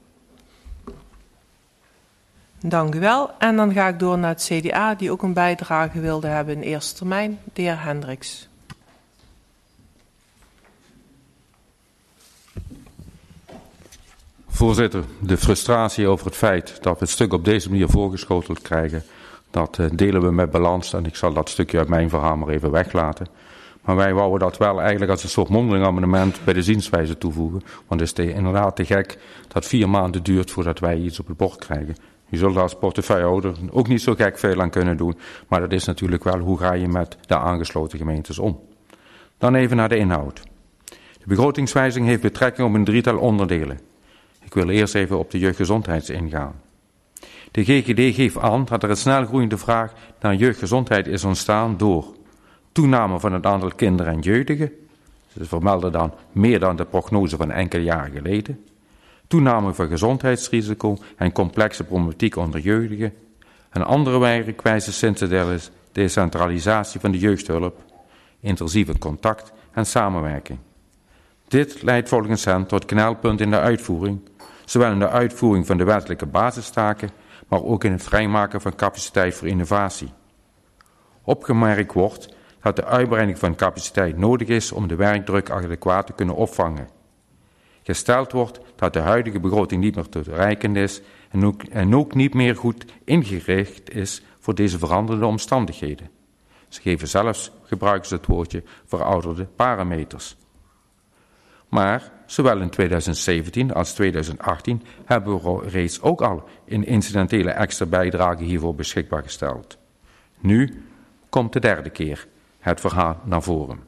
Dank u wel. En dan ga ik door naar het C D A, die ook een bijdrage wilde hebben in eerste termijn. De heer Hendricks. Voorzitter, de frustratie over het feit dat we het stuk op deze manier voorgeschoteld krijgen, dat uh, delen we met Balans. En ik zal dat stukje uit mijn verhaal maar even weglaten. Maar wij wouden dat wel eigenlijk als een soort mondeling amendement bij de zienswijze toevoegen. Want het is te, inderdaad te gek dat vier maanden duurt voordat wij iets op het bord krijgen. Je zult als portefeuillehouder ook niet zo gek veel aan kunnen doen. Maar dat is natuurlijk wel hoe ga je met de aangesloten gemeentes om. Dan even naar de inhoud. De begrotingswijziging heeft betrekking op een drietal onderdelen. Ik wil eerst even op de jeugdgezondheid ingaan. De G G D geeft aan dat er een snel groeiende vraag naar jeugdgezondheid is ontstaan door toename van het aantal kinderen en jeugdigen. Ze vermelden dan meer dan de prognose van enkele jaren geleden. Toename van gezondheidsrisico en complexe problematiek onder jeugdigen. Een andere werkwijze sinds de decentralisatie van de jeugdhulp, intensieve contact en samenwerking. Dit leidt volgens hen tot knelpunt in de uitvoering, zowel in de uitvoering van de wettelijke basistaken, maar ook in het vrijmaken van capaciteit voor innovatie. Opgemerkt wordt dat de uitbreiding van capaciteit nodig is om de werkdruk adequaat te kunnen opvangen. Gesteld wordt dat de huidige begroting niet meer toereikend is en ook, en ook niet meer goed ingericht is voor deze veranderende omstandigheden. Ze geven zelfs, gebruiken ze het woordje, verouderde parameters. Maar zowel in tweeduizend zeventien als tweeduizend achttien hebben we reeds ook al een incidentele extra bijdrage hiervoor beschikbaar gesteld. Nu komt de derde keer het verhaal naar voren.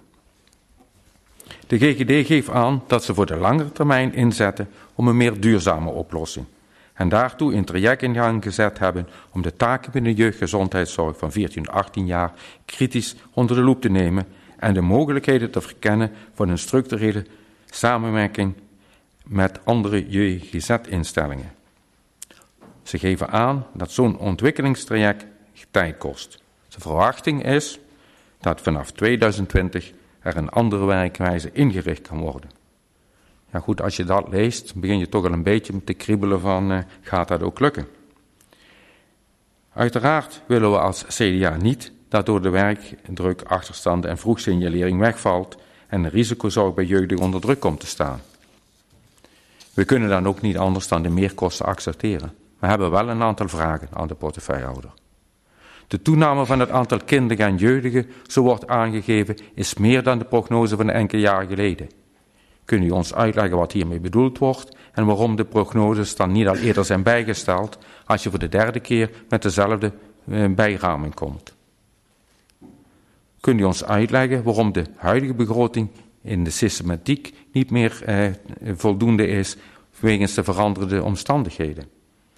De G G D geeft aan dat ze voor de langere termijn inzetten om een meer duurzame oplossing. En daartoe een traject in gang gezet hebben om de taken binnen de jeugdgezondheidszorg van veertien tot achttien jaar kritisch onder de loep te nemen en de mogelijkheden te verkennen van een structurele samenwerking met andere J G Z-instellingen. Ze geven aan dat zo'n ontwikkelingstraject tijd kost. De verwachting is dat vanaf tweeduizend twintig er een andere werkwijze ingericht kan worden. Ja goed, als je dat leest, begin je toch al een beetje te kriebelen van, uh, gaat dat ook lukken? Uiteraard willen we als C D A niet dat door de werkdruk, achterstanden en vroegsignalering wegvalt en de risicozorg bij jeugdigen onder druk komt te staan. We kunnen dan ook niet anders dan de meerkosten accepteren. We hebben wel een aantal vragen aan de portefeuillehouder. De toename van het aantal kinderen en jeugdigen, zo wordt aangegeven, is meer dan de prognose van enkele jaren geleden. Kunt u ons uitleggen wat hiermee bedoeld wordt en waarom de prognoses dan niet al eerder zijn bijgesteld als je voor de derde keer met dezelfde eh, bijraming komt? Kunt u ons uitleggen waarom de huidige begroting in de systematiek niet meer eh, voldoende is wegens de veranderde omstandigheden?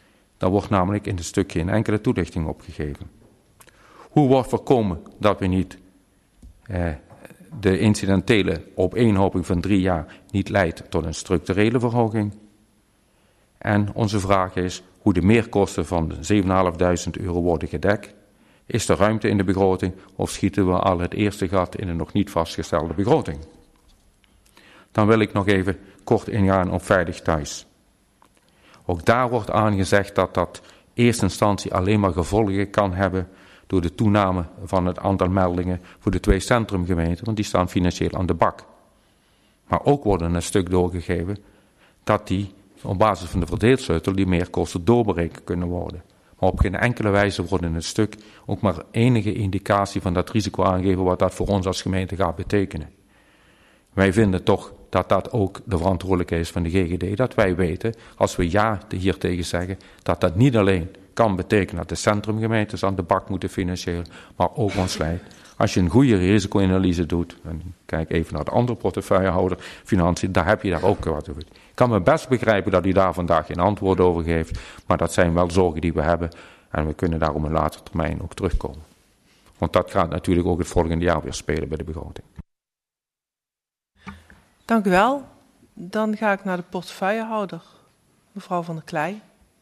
Daar wordt namelijk in het stuk geen enkele toelichting op gegeven. Hoe wordt voorkomen dat we niet eh, de incidentele opeenhoping van drie jaar niet leidt tot een structurele verhoging? En onze vraag is hoe de meerkosten van zevenduizend vijfhonderd euro worden gedekt. Is er ruimte in de begroting of schieten we al het eerste gat in een nog niet vastgestelde begroting? Dan wil ik nog even kort ingaan op Veilig Thuis. Ook daar wordt aangezegd dat dat in eerste instantie alleen maar gevolgen kan hebben door de toename van het aantal meldingen voor de twee centrumgemeenten, want die staan financieel aan de bak. Maar ook wordt een stuk doorgegeven dat die op basis van de verdeelsleutel die meerkosten doorberekend kunnen worden. Maar op geen enkele wijze wordt in het stuk ook maar enige indicatie van dat risico aangegeven wat dat voor ons als gemeente gaat betekenen. Wij vinden toch dat dat ook de verantwoordelijkheid is van de G G D, dat wij weten, als we ja hier tegen zeggen, dat dat niet alleen kan betekenen dat de centrumgemeentes aan de bak moeten financieel, maar ook ons leidt. Als je een goede risicoanalyse doet, en kijk even naar de andere portefeuillehouder, financiën, daar heb je daar ook wat over. Ik kan me best begrijpen dat u daar vandaag geen antwoord over geeft, maar dat zijn wel zorgen die we hebben en we kunnen daar op een latere termijn ook terugkomen. Want dat gaat natuurlijk ook het volgende jaar weer spelen bij de begroting. Dank u wel. Dan ga ik naar de portefeuillehouder, mevrouw Van der Klei.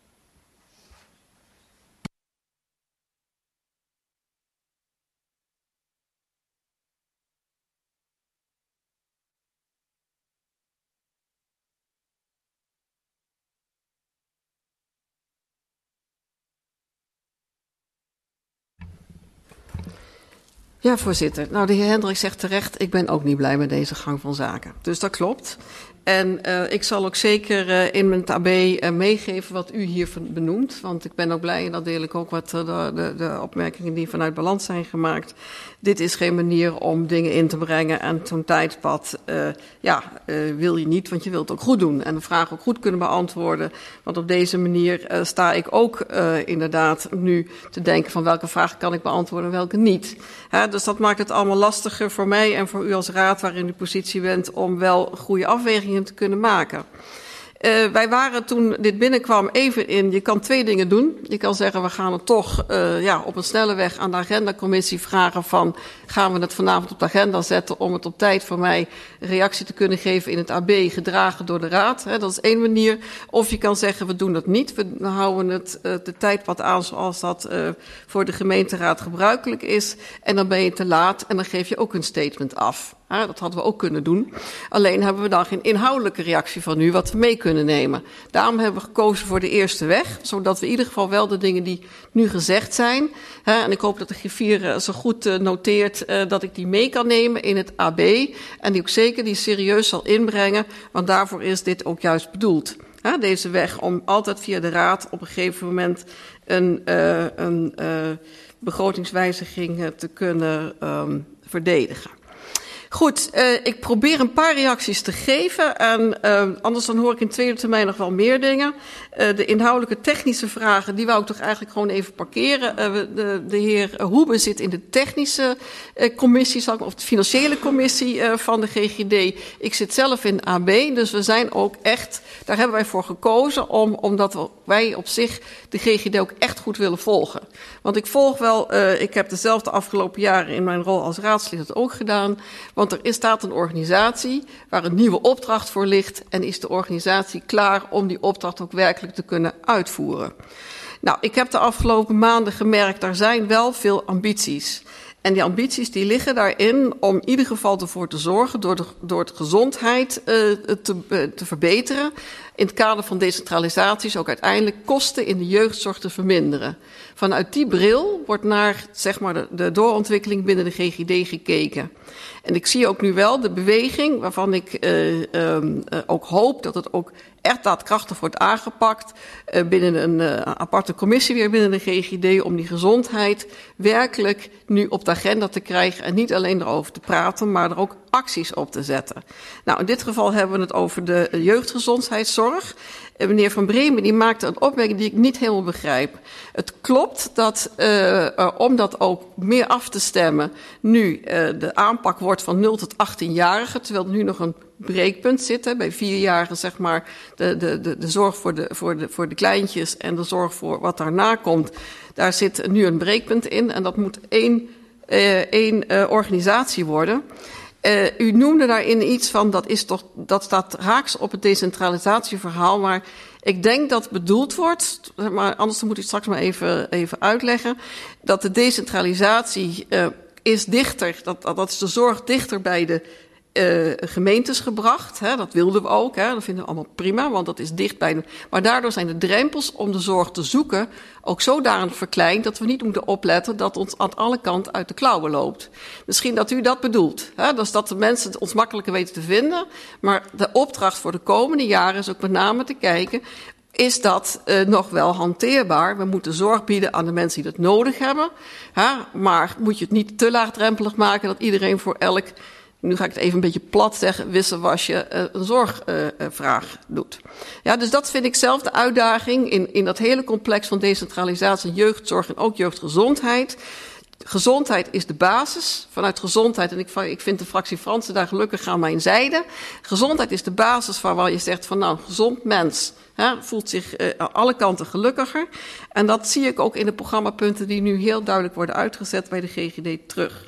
Ja, voorzitter. Nou, de heer Hendrik zegt terecht, ik ben ook niet blij met deze gang van zaken. Dus dat klopt. En uh, ik zal ook zeker uh, in mijn tab uh, meegeven wat u hier benoemt. Want ik ben ook blij, en dat deel ik ook wat uh, de, de, de opmerkingen die vanuit Balans zijn gemaakt. Dit is geen manier om dingen in te brengen en zo'n tijdpad, uh, ja, uh, wil je niet, want je wilt het ook goed doen. En de vraag ook goed kunnen beantwoorden. Want op deze manier uh, sta ik ook uh, inderdaad nu te denken van welke vragen kan ik beantwoorden en welke niet. He, dus dat maakt het allemaal lastiger voor mij en voor u als raad waarin u positie bent om wel goede afwegingen te kunnen maken. Uh, wij waren toen dit binnenkwam even in, je kan twee dingen doen. Je kan zeggen, we gaan het toch uh, ja, op een snelle weg aan de agendacommissie vragen van, gaan we het vanavond op de agenda zetten om het op tijd voor mij reactie te kunnen geven in het A B, gedragen door de raad. He, dat is één manier. Of je kan zeggen, we doen dat niet. We houden het uh, de tijdpad aan zoals dat uh, voor de gemeenteraad gebruikelijk is. En dan ben je te laat en dan geef je ook een statement af. Ja, dat hadden we ook kunnen doen. Alleen hebben we dan geen inhoudelijke reactie van u wat we mee kunnen nemen. Daarom hebben we gekozen voor de eerste weg. Zodat we in ieder geval wel de dingen die nu gezegd zijn. Hè, en ik hoop dat de griffier uh, zo goed uh, noteert uh, dat ik die mee kan nemen in het A B. En die ook zeker die serieus zal inbrengen. Want daarvoor is dit ook juist bedoeld. Ja, deze weg om altijd via de raad op een gegeven moment een, uh, een uh, begrotingswijziging uh, te kunnen um, verdedigen. Goed, uh, ik probeer een paar reacties te geven en uh, anders dan hoor ik in tweede termijn nog wel meer dingen. Uh, de inhoudelijke technische vragen, die wou ik toch eigenlijk gewoon even parkeren. Uh, de, de heer Hoebe zit in de technische uh, commissie, of de financiële commissie uh, van de G G D. Ik zit zelf in A B, dus we zijn ook echt, daar hebben wij voor gekozen, om, omdat we, wij op zich de G G D ook echt goed willen volgen. Want ik volg wel, uh, ik heb dezelfde afgelopen jaren in mijn rol als raadslid het ook gedaan. Want er is staat een organisatie waar een nieuwe opdracht voor ligt en is de organisatie klaar om die opdracht ook werkelijk te kunnen uitvoeren. Nou, ik heb de afgelopen maanden gemerkt, er zijn wel veel ambities. En die ambities die liggen daarin om in ieder geval ervoor te zorgen door de, door de gezondheid uh, te, uh, te verbeteren. In het kader van decentralisaties ook uiteindelijk kosten in de jeugdzorg te verminderen. Vanuit die bril wordt naar zeg maar, de, de doorontwikkeling binnen de G G D gekeken. En ik zie ook nu wel de beweging waarvan ik uh, um, uh, ook hoop dat het ook echt daadkrachtig wordt aangepakt uh, binnen een uh, aparte commissie weer binnen de G G D om die gezondheid werkelijk nu op de agenda te krijgen en niet alleen erover te praten, maar er ook acties op te zetten. Nou, in dit geval hebben we het over de jeugdgezondheidszorg. En meneer Van Bremen die maakte een opmerking die ik niet helemaal begrijp. Het klopt dat, uh, uh, om dat ook meer af te stemmen, nu uh, de aanpak wordt van nul tot achttienjarigen, terwijl er nu nog een breekpunt zit. Hè, bij vierjarigen, zeg maar, de, de, de, de zorg voor de, voor, de, voor de kleintjes en de zorg voor wat daarna komt. Daar zit nu een breekpunt in en dat moet één, uh, één uh, organisatie worden. Uh, u noemde daarin iets van, dat, is toch, dat staat haaks op het decentralisatieverhaal, maar ik denk dat bedoeld wordt, maar anders moet u het straks maar even, even uitleggen, dat de decentralisatie uh, is dichter, dat, dat is de zorg dichter bij de Uh, gemeentes gebracht. Hè, dat wilden we ook. Hè, dat vinden we allemaal prima, want dat is dicht bij de... Maar daardoor zijn de drempels om de zorg te zoeken ook zodanig verkleind dat we niet moeten opletten dat ons aan alle kanten uit de klauwen loopt. Misschien dat u dat bedoelt. Hè, dus dat de mensen het ons makkelijker weten te vinden. Maar de opdracht voor de komende jaren is ook met name te kijken, is dat uh, nog wel hanteerbaar? We moeten zorg bieden aan de mensen die dat nodig hebben. Hè, maar moet je het niet te laagdrempelig maken dat iedereen voor elk, nu ga ik het even een beetje plat zeggen, wisselwasje uh, een zorgvraag uh, doet. Ja, dus dat vind ik zelf de uitdaging in, in dat hele complex van decentralisatie, jeugdzorg en ook jeugdgezondheid. Gezondheid is de basis. Vanuit gezondheid, en ik, ik vind de fractie Fransen daar gelukkig aan mijn zijde. Gezondheid is de basis van waar je zegt van nou, gezond mens hè, voelt zich uh, aan alle kanten gelukkiger. En dat zie ik ook in de programmapunten die nu heel duidelijk worden uitgezet bij de G G D terug.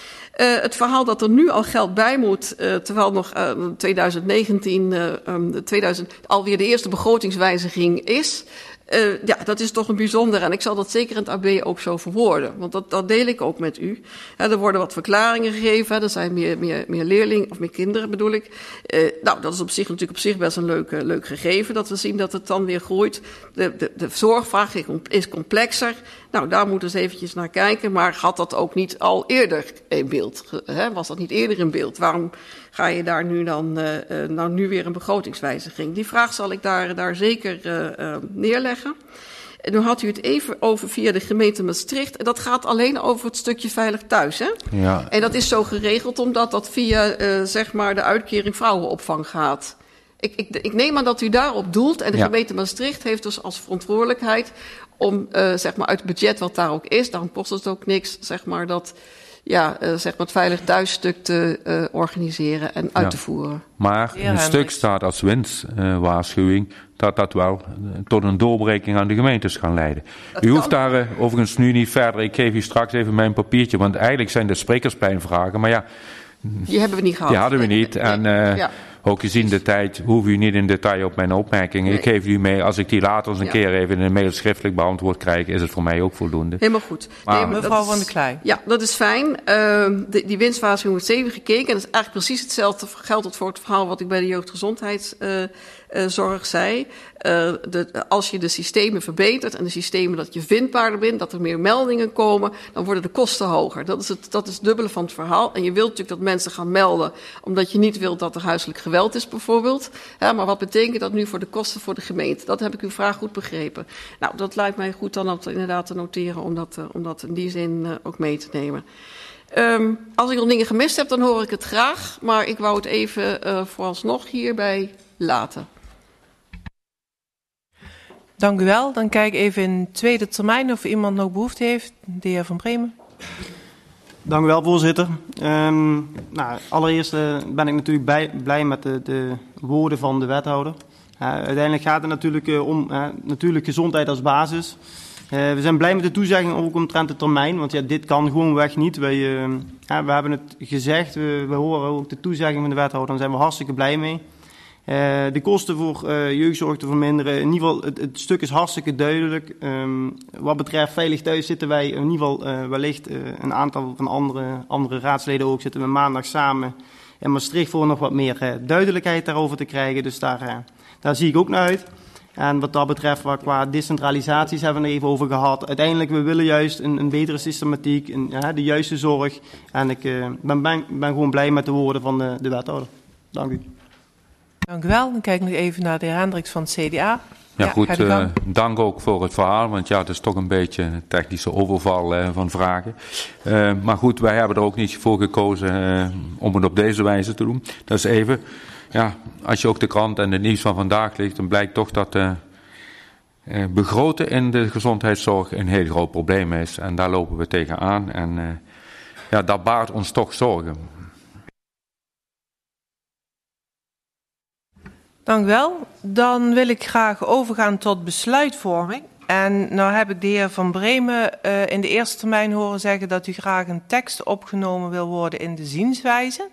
Uh, het verhaal dat er nu al geld bij moet, uh, terwijl nog uh, twintig negentien uh, um, tweeduizend, alweer de eerste begrotingswijziging is, uh, ja, dat is toch een bijzonder. En ik zal dat zeker in het A B ook zo verwoorden, want dat, dat deel ik ook met u. Uh, er worden wat verklaringen gegeven, hè, er zijn meer, meer, meer leerlingen, of meer kinderen bedoel ik. Uh, nou, dat is op zich natuurlijk op zich best een leuk, uh, leuk gegeven, dat we zien dat het dan weer groeit. De, de, de zorgvraag is complexer. Nou, daar moeten we eens eventjes naar kijken. Maar had dat ook niet al eerder in beeld? Hè? Was dat niet eerder in beeld? Waarom ga je daar nu dan uh, uh, nou nu weer een begrotingswijziging? Die vraag zal ik daar, daar zeker uh, uh, neerleggen. En nu had u het even over via de gemeente Maastricht. Dat gaat alleen over het stukje veilig thuis, hè? Ja. En dat is zo geregeld omdat dat via uh, zeg maar de uitkering vrouwenopvang gaat. Ik, ik, ik neem aan dat u daarop doelt. En de ja. gemeente Maastricht heeft dus als verantwoordelijkheid om uh, zeg maar uit het budget wat daar ook is, daarom kost het ook niks, zeg maar dat ja, uh, zeg maar het veilig thuisstuk te uh, organiseren en uit ja. te voeren. Maar ja, een stuk staat als winstwaarschuwing uh, dat dat wel uh, tot een doorbreking aan de gemeentes kan leiden. Dat u hoeft kan. daar uh, overigens nu niet verder. Ik geef u straks even mijn papiertje, want eigenlijk zijn de sprekerspijnvragen, maar ja, die hebben we niet gehad. Die hadden we niet. Nee, en uh, ja. ook gezien de tijd hoef u niet in detail op mijn opmerkingen. Nee. Ik geef u mee, als ik die later eens een ja. keer even in een mail schriftelijk beantwoord krijg, is het voor mij ook voldoende. Helemaal goed. Maar, nee, mevrouw is, van der Klei. Ja, dat is fijn. Uh, de, die winstwaarschuwing wordt zeven gekeken. En dat is eigenlijk precies hetzelfde geldt voor het verhaal wat ik bij de jeugdgezondheidszorg uh, uh, zei. Uh, de, als je de systemen verbetert en de systemen dat je vindbaarder bent, dat er meer meldingen komen, dan worden de kosten hoger. Dat is het, dat is het dubbele van het verhaal. En je wilt natuurlijk dat mensen gaan melden, omdat je niet wilt dat er huiselijk geweld is bijvoorbeeld. Ja, maar wat betekent dat nu voor de kosten voor de gemeente? Dat heb ik uw vraag goed begrepen. Nou, dat lijkt mij goed dan inderdaad te noteren om dat, uh, om dat in die zin uh, ook mee te nemen. Um, als ik nog dingen gemist heb, dan hoor ik het graag. Maar ik wou het even uh, vooralsnog hierbij laten. Dank u wel. Dan kijk ik even in tweede termijn of iemand nog behoefte heeft. De heer Van Bremen. Dank u wel, voorzitter. Um, nou, allereerst uh, ben ik natuurlijk bij, blij met de, de woorden van de wethouder. Uh, uiteindelijk gaat het natuurlijk uh, om uh, natuurlijk gezondheid als basis. Uh, we zijn blij met de toezegging ook omtrent de termijn, want ja, dit kan gewoonweg niet. Wij, uh, ja, we hebben het gezegd, we, we horen ook de toezegging van de wethouder, daar zijn we hartstikke blij mee. Uh, de kosten voor uh, jeugdzorg te verminderen, in ieder geval het, het stuk is hartstikke duidelijk. Um, wat betreft veilig thuis zitten wij in ieder geval uh, wellicht uh, een aantal van andere, andere raadsleden ook, zitten we maandag samen in Maastricht voor nog wat meer uh, duidelijkheid daarover te krijgen. Dus daar, uh, daar zie ik ook naar uit. En wat dat betreft, waar, qua decentralisaties hebben we het even over gehad. Uiteindelijk, we willen juist een, een betere systematiek, een, ja, de juiste zorg. En ik uh, ben, ben, ben gewoon blij met de woorden van de, de wethouder. Dank u. Dank u wel. Dan kijk ik nog even naar de heer Hendricks van het C D A. Ja, ja goed, uh, dank ook voor het verhaal, want ja, het is toch een beetje een technische overval uh, van vragen. Uh, maar goed, wij hebben er ook niet voor gekozen uh, om het op deze wijze te doen. Dat is even, ja, als je ook de krant en het nieuws van vandaag leest, dan blijkt toch dat uh, uh, begroten in de gezondheidszorg een heel groot probleem is. En daar lopen we tegenaan en uh, ja, dat baart ons toch zorgen. Dank u wel. Dan wil ik graag overgaan tot besluitvorming. En nou heb ik de heer Van Bremen uh, in de eerste termijn horen zeggen dat u graag een tekst opgenomen wil worden in de zienswijze.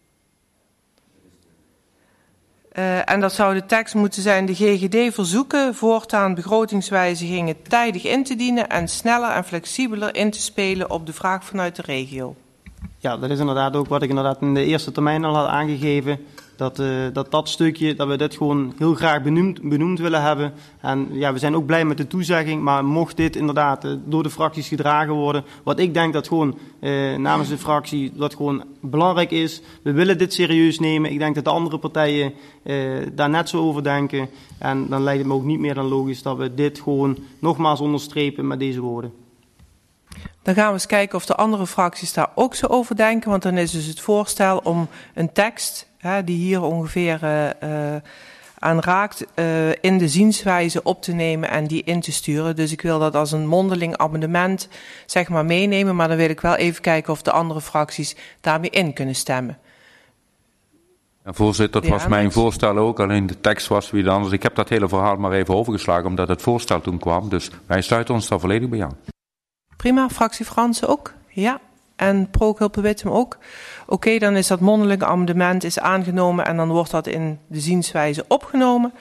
Uh, en dat zou de tekst moeten zijn: de G G D verzoeken voortaan begrotingswijzigingen tijdig in te dienen en sneller en flexibeler in te spelen op de vraag vanuit de regio. Ja, dat is inderdaad ook wat ik inderdaad in de eerste termijn al had aangegeven. Dat, uh, dat dat stukje, dat we dit gewoon heel graag benoemd, benoemd willen hebben. En ja, we zijn ook blij met de toezegging. Maar mocht dit inderdaad uh, door de fracties gedragen worden, wat ik denk dat gewoon uh, namens de fractie dat gewoon belangrijk is. We willen dit serieus nemen. Ik denk dat de andere partijen uh, daar net zo over denken. En dan lijkt het me ook niet meer dan logisch dat we dit gewoon nogmaals onderstrepen met deze woorden. Dan gaan we eens kijken of de andere fracties daar ook zo over denken. Want dan is dus het voorstel om een tekst, hè, die hier ongeveer uh, uh, aan raakt, uh, in de zienswijze op te nemen en die in te sturen. Dus ik wil dat als een mondeling amendement zeg maar meenemen. Maar dan wil ik wel even kijken of de andere fracties daarmee in kunnen stemmen. Ja, voorzitter, dat was mijn voorstel ook. Alleen de tekst was weer anders. Ik heb dat hele verhaal maar even overgeslagen omdat het voorstel toen kwam. Dus wij sluiten ons daar volledig bij aan. Prima, fractie Fransen ook? Ja. En Pro-Hulpe-Wittem ook? Oké, okay, dan is dat mondeling amendement is aangenomen en dan wordt dat in de zienswijze opgenomen.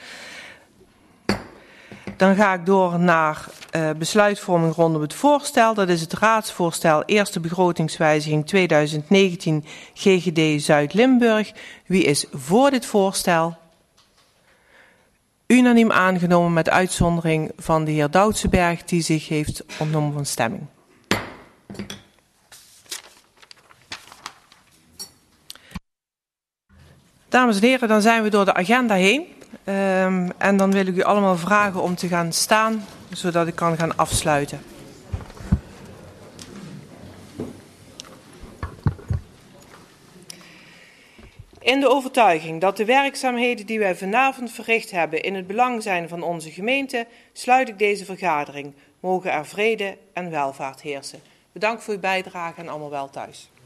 Dan ga ik door naar uh, besluitvorming rondom het voorstel. Dat is het raadsvoorstel eerste begrotingswijziging twintig negentien G G D Zuid-Limburg. Wie is voor dit voorstel? Unaniem aangenomen met uitzondering van de heer Doutsenberg die zich heeft ontnomen van stemming. Dames en heren, dan zijn we door de agenda heen. Um, en dan wil ik u allemaal vragen om te gaan staan, zodat ik kan gaan afsluiten. In de overtuiging dat de werkzaamheden die wij vanavond verricht hebben in het belang zijn van onze gemeente, sluit ik deze vergadering. Mogen er vrede en welvaart heersen. Bedankt voor uw bijdrage en allemaal wel thuis.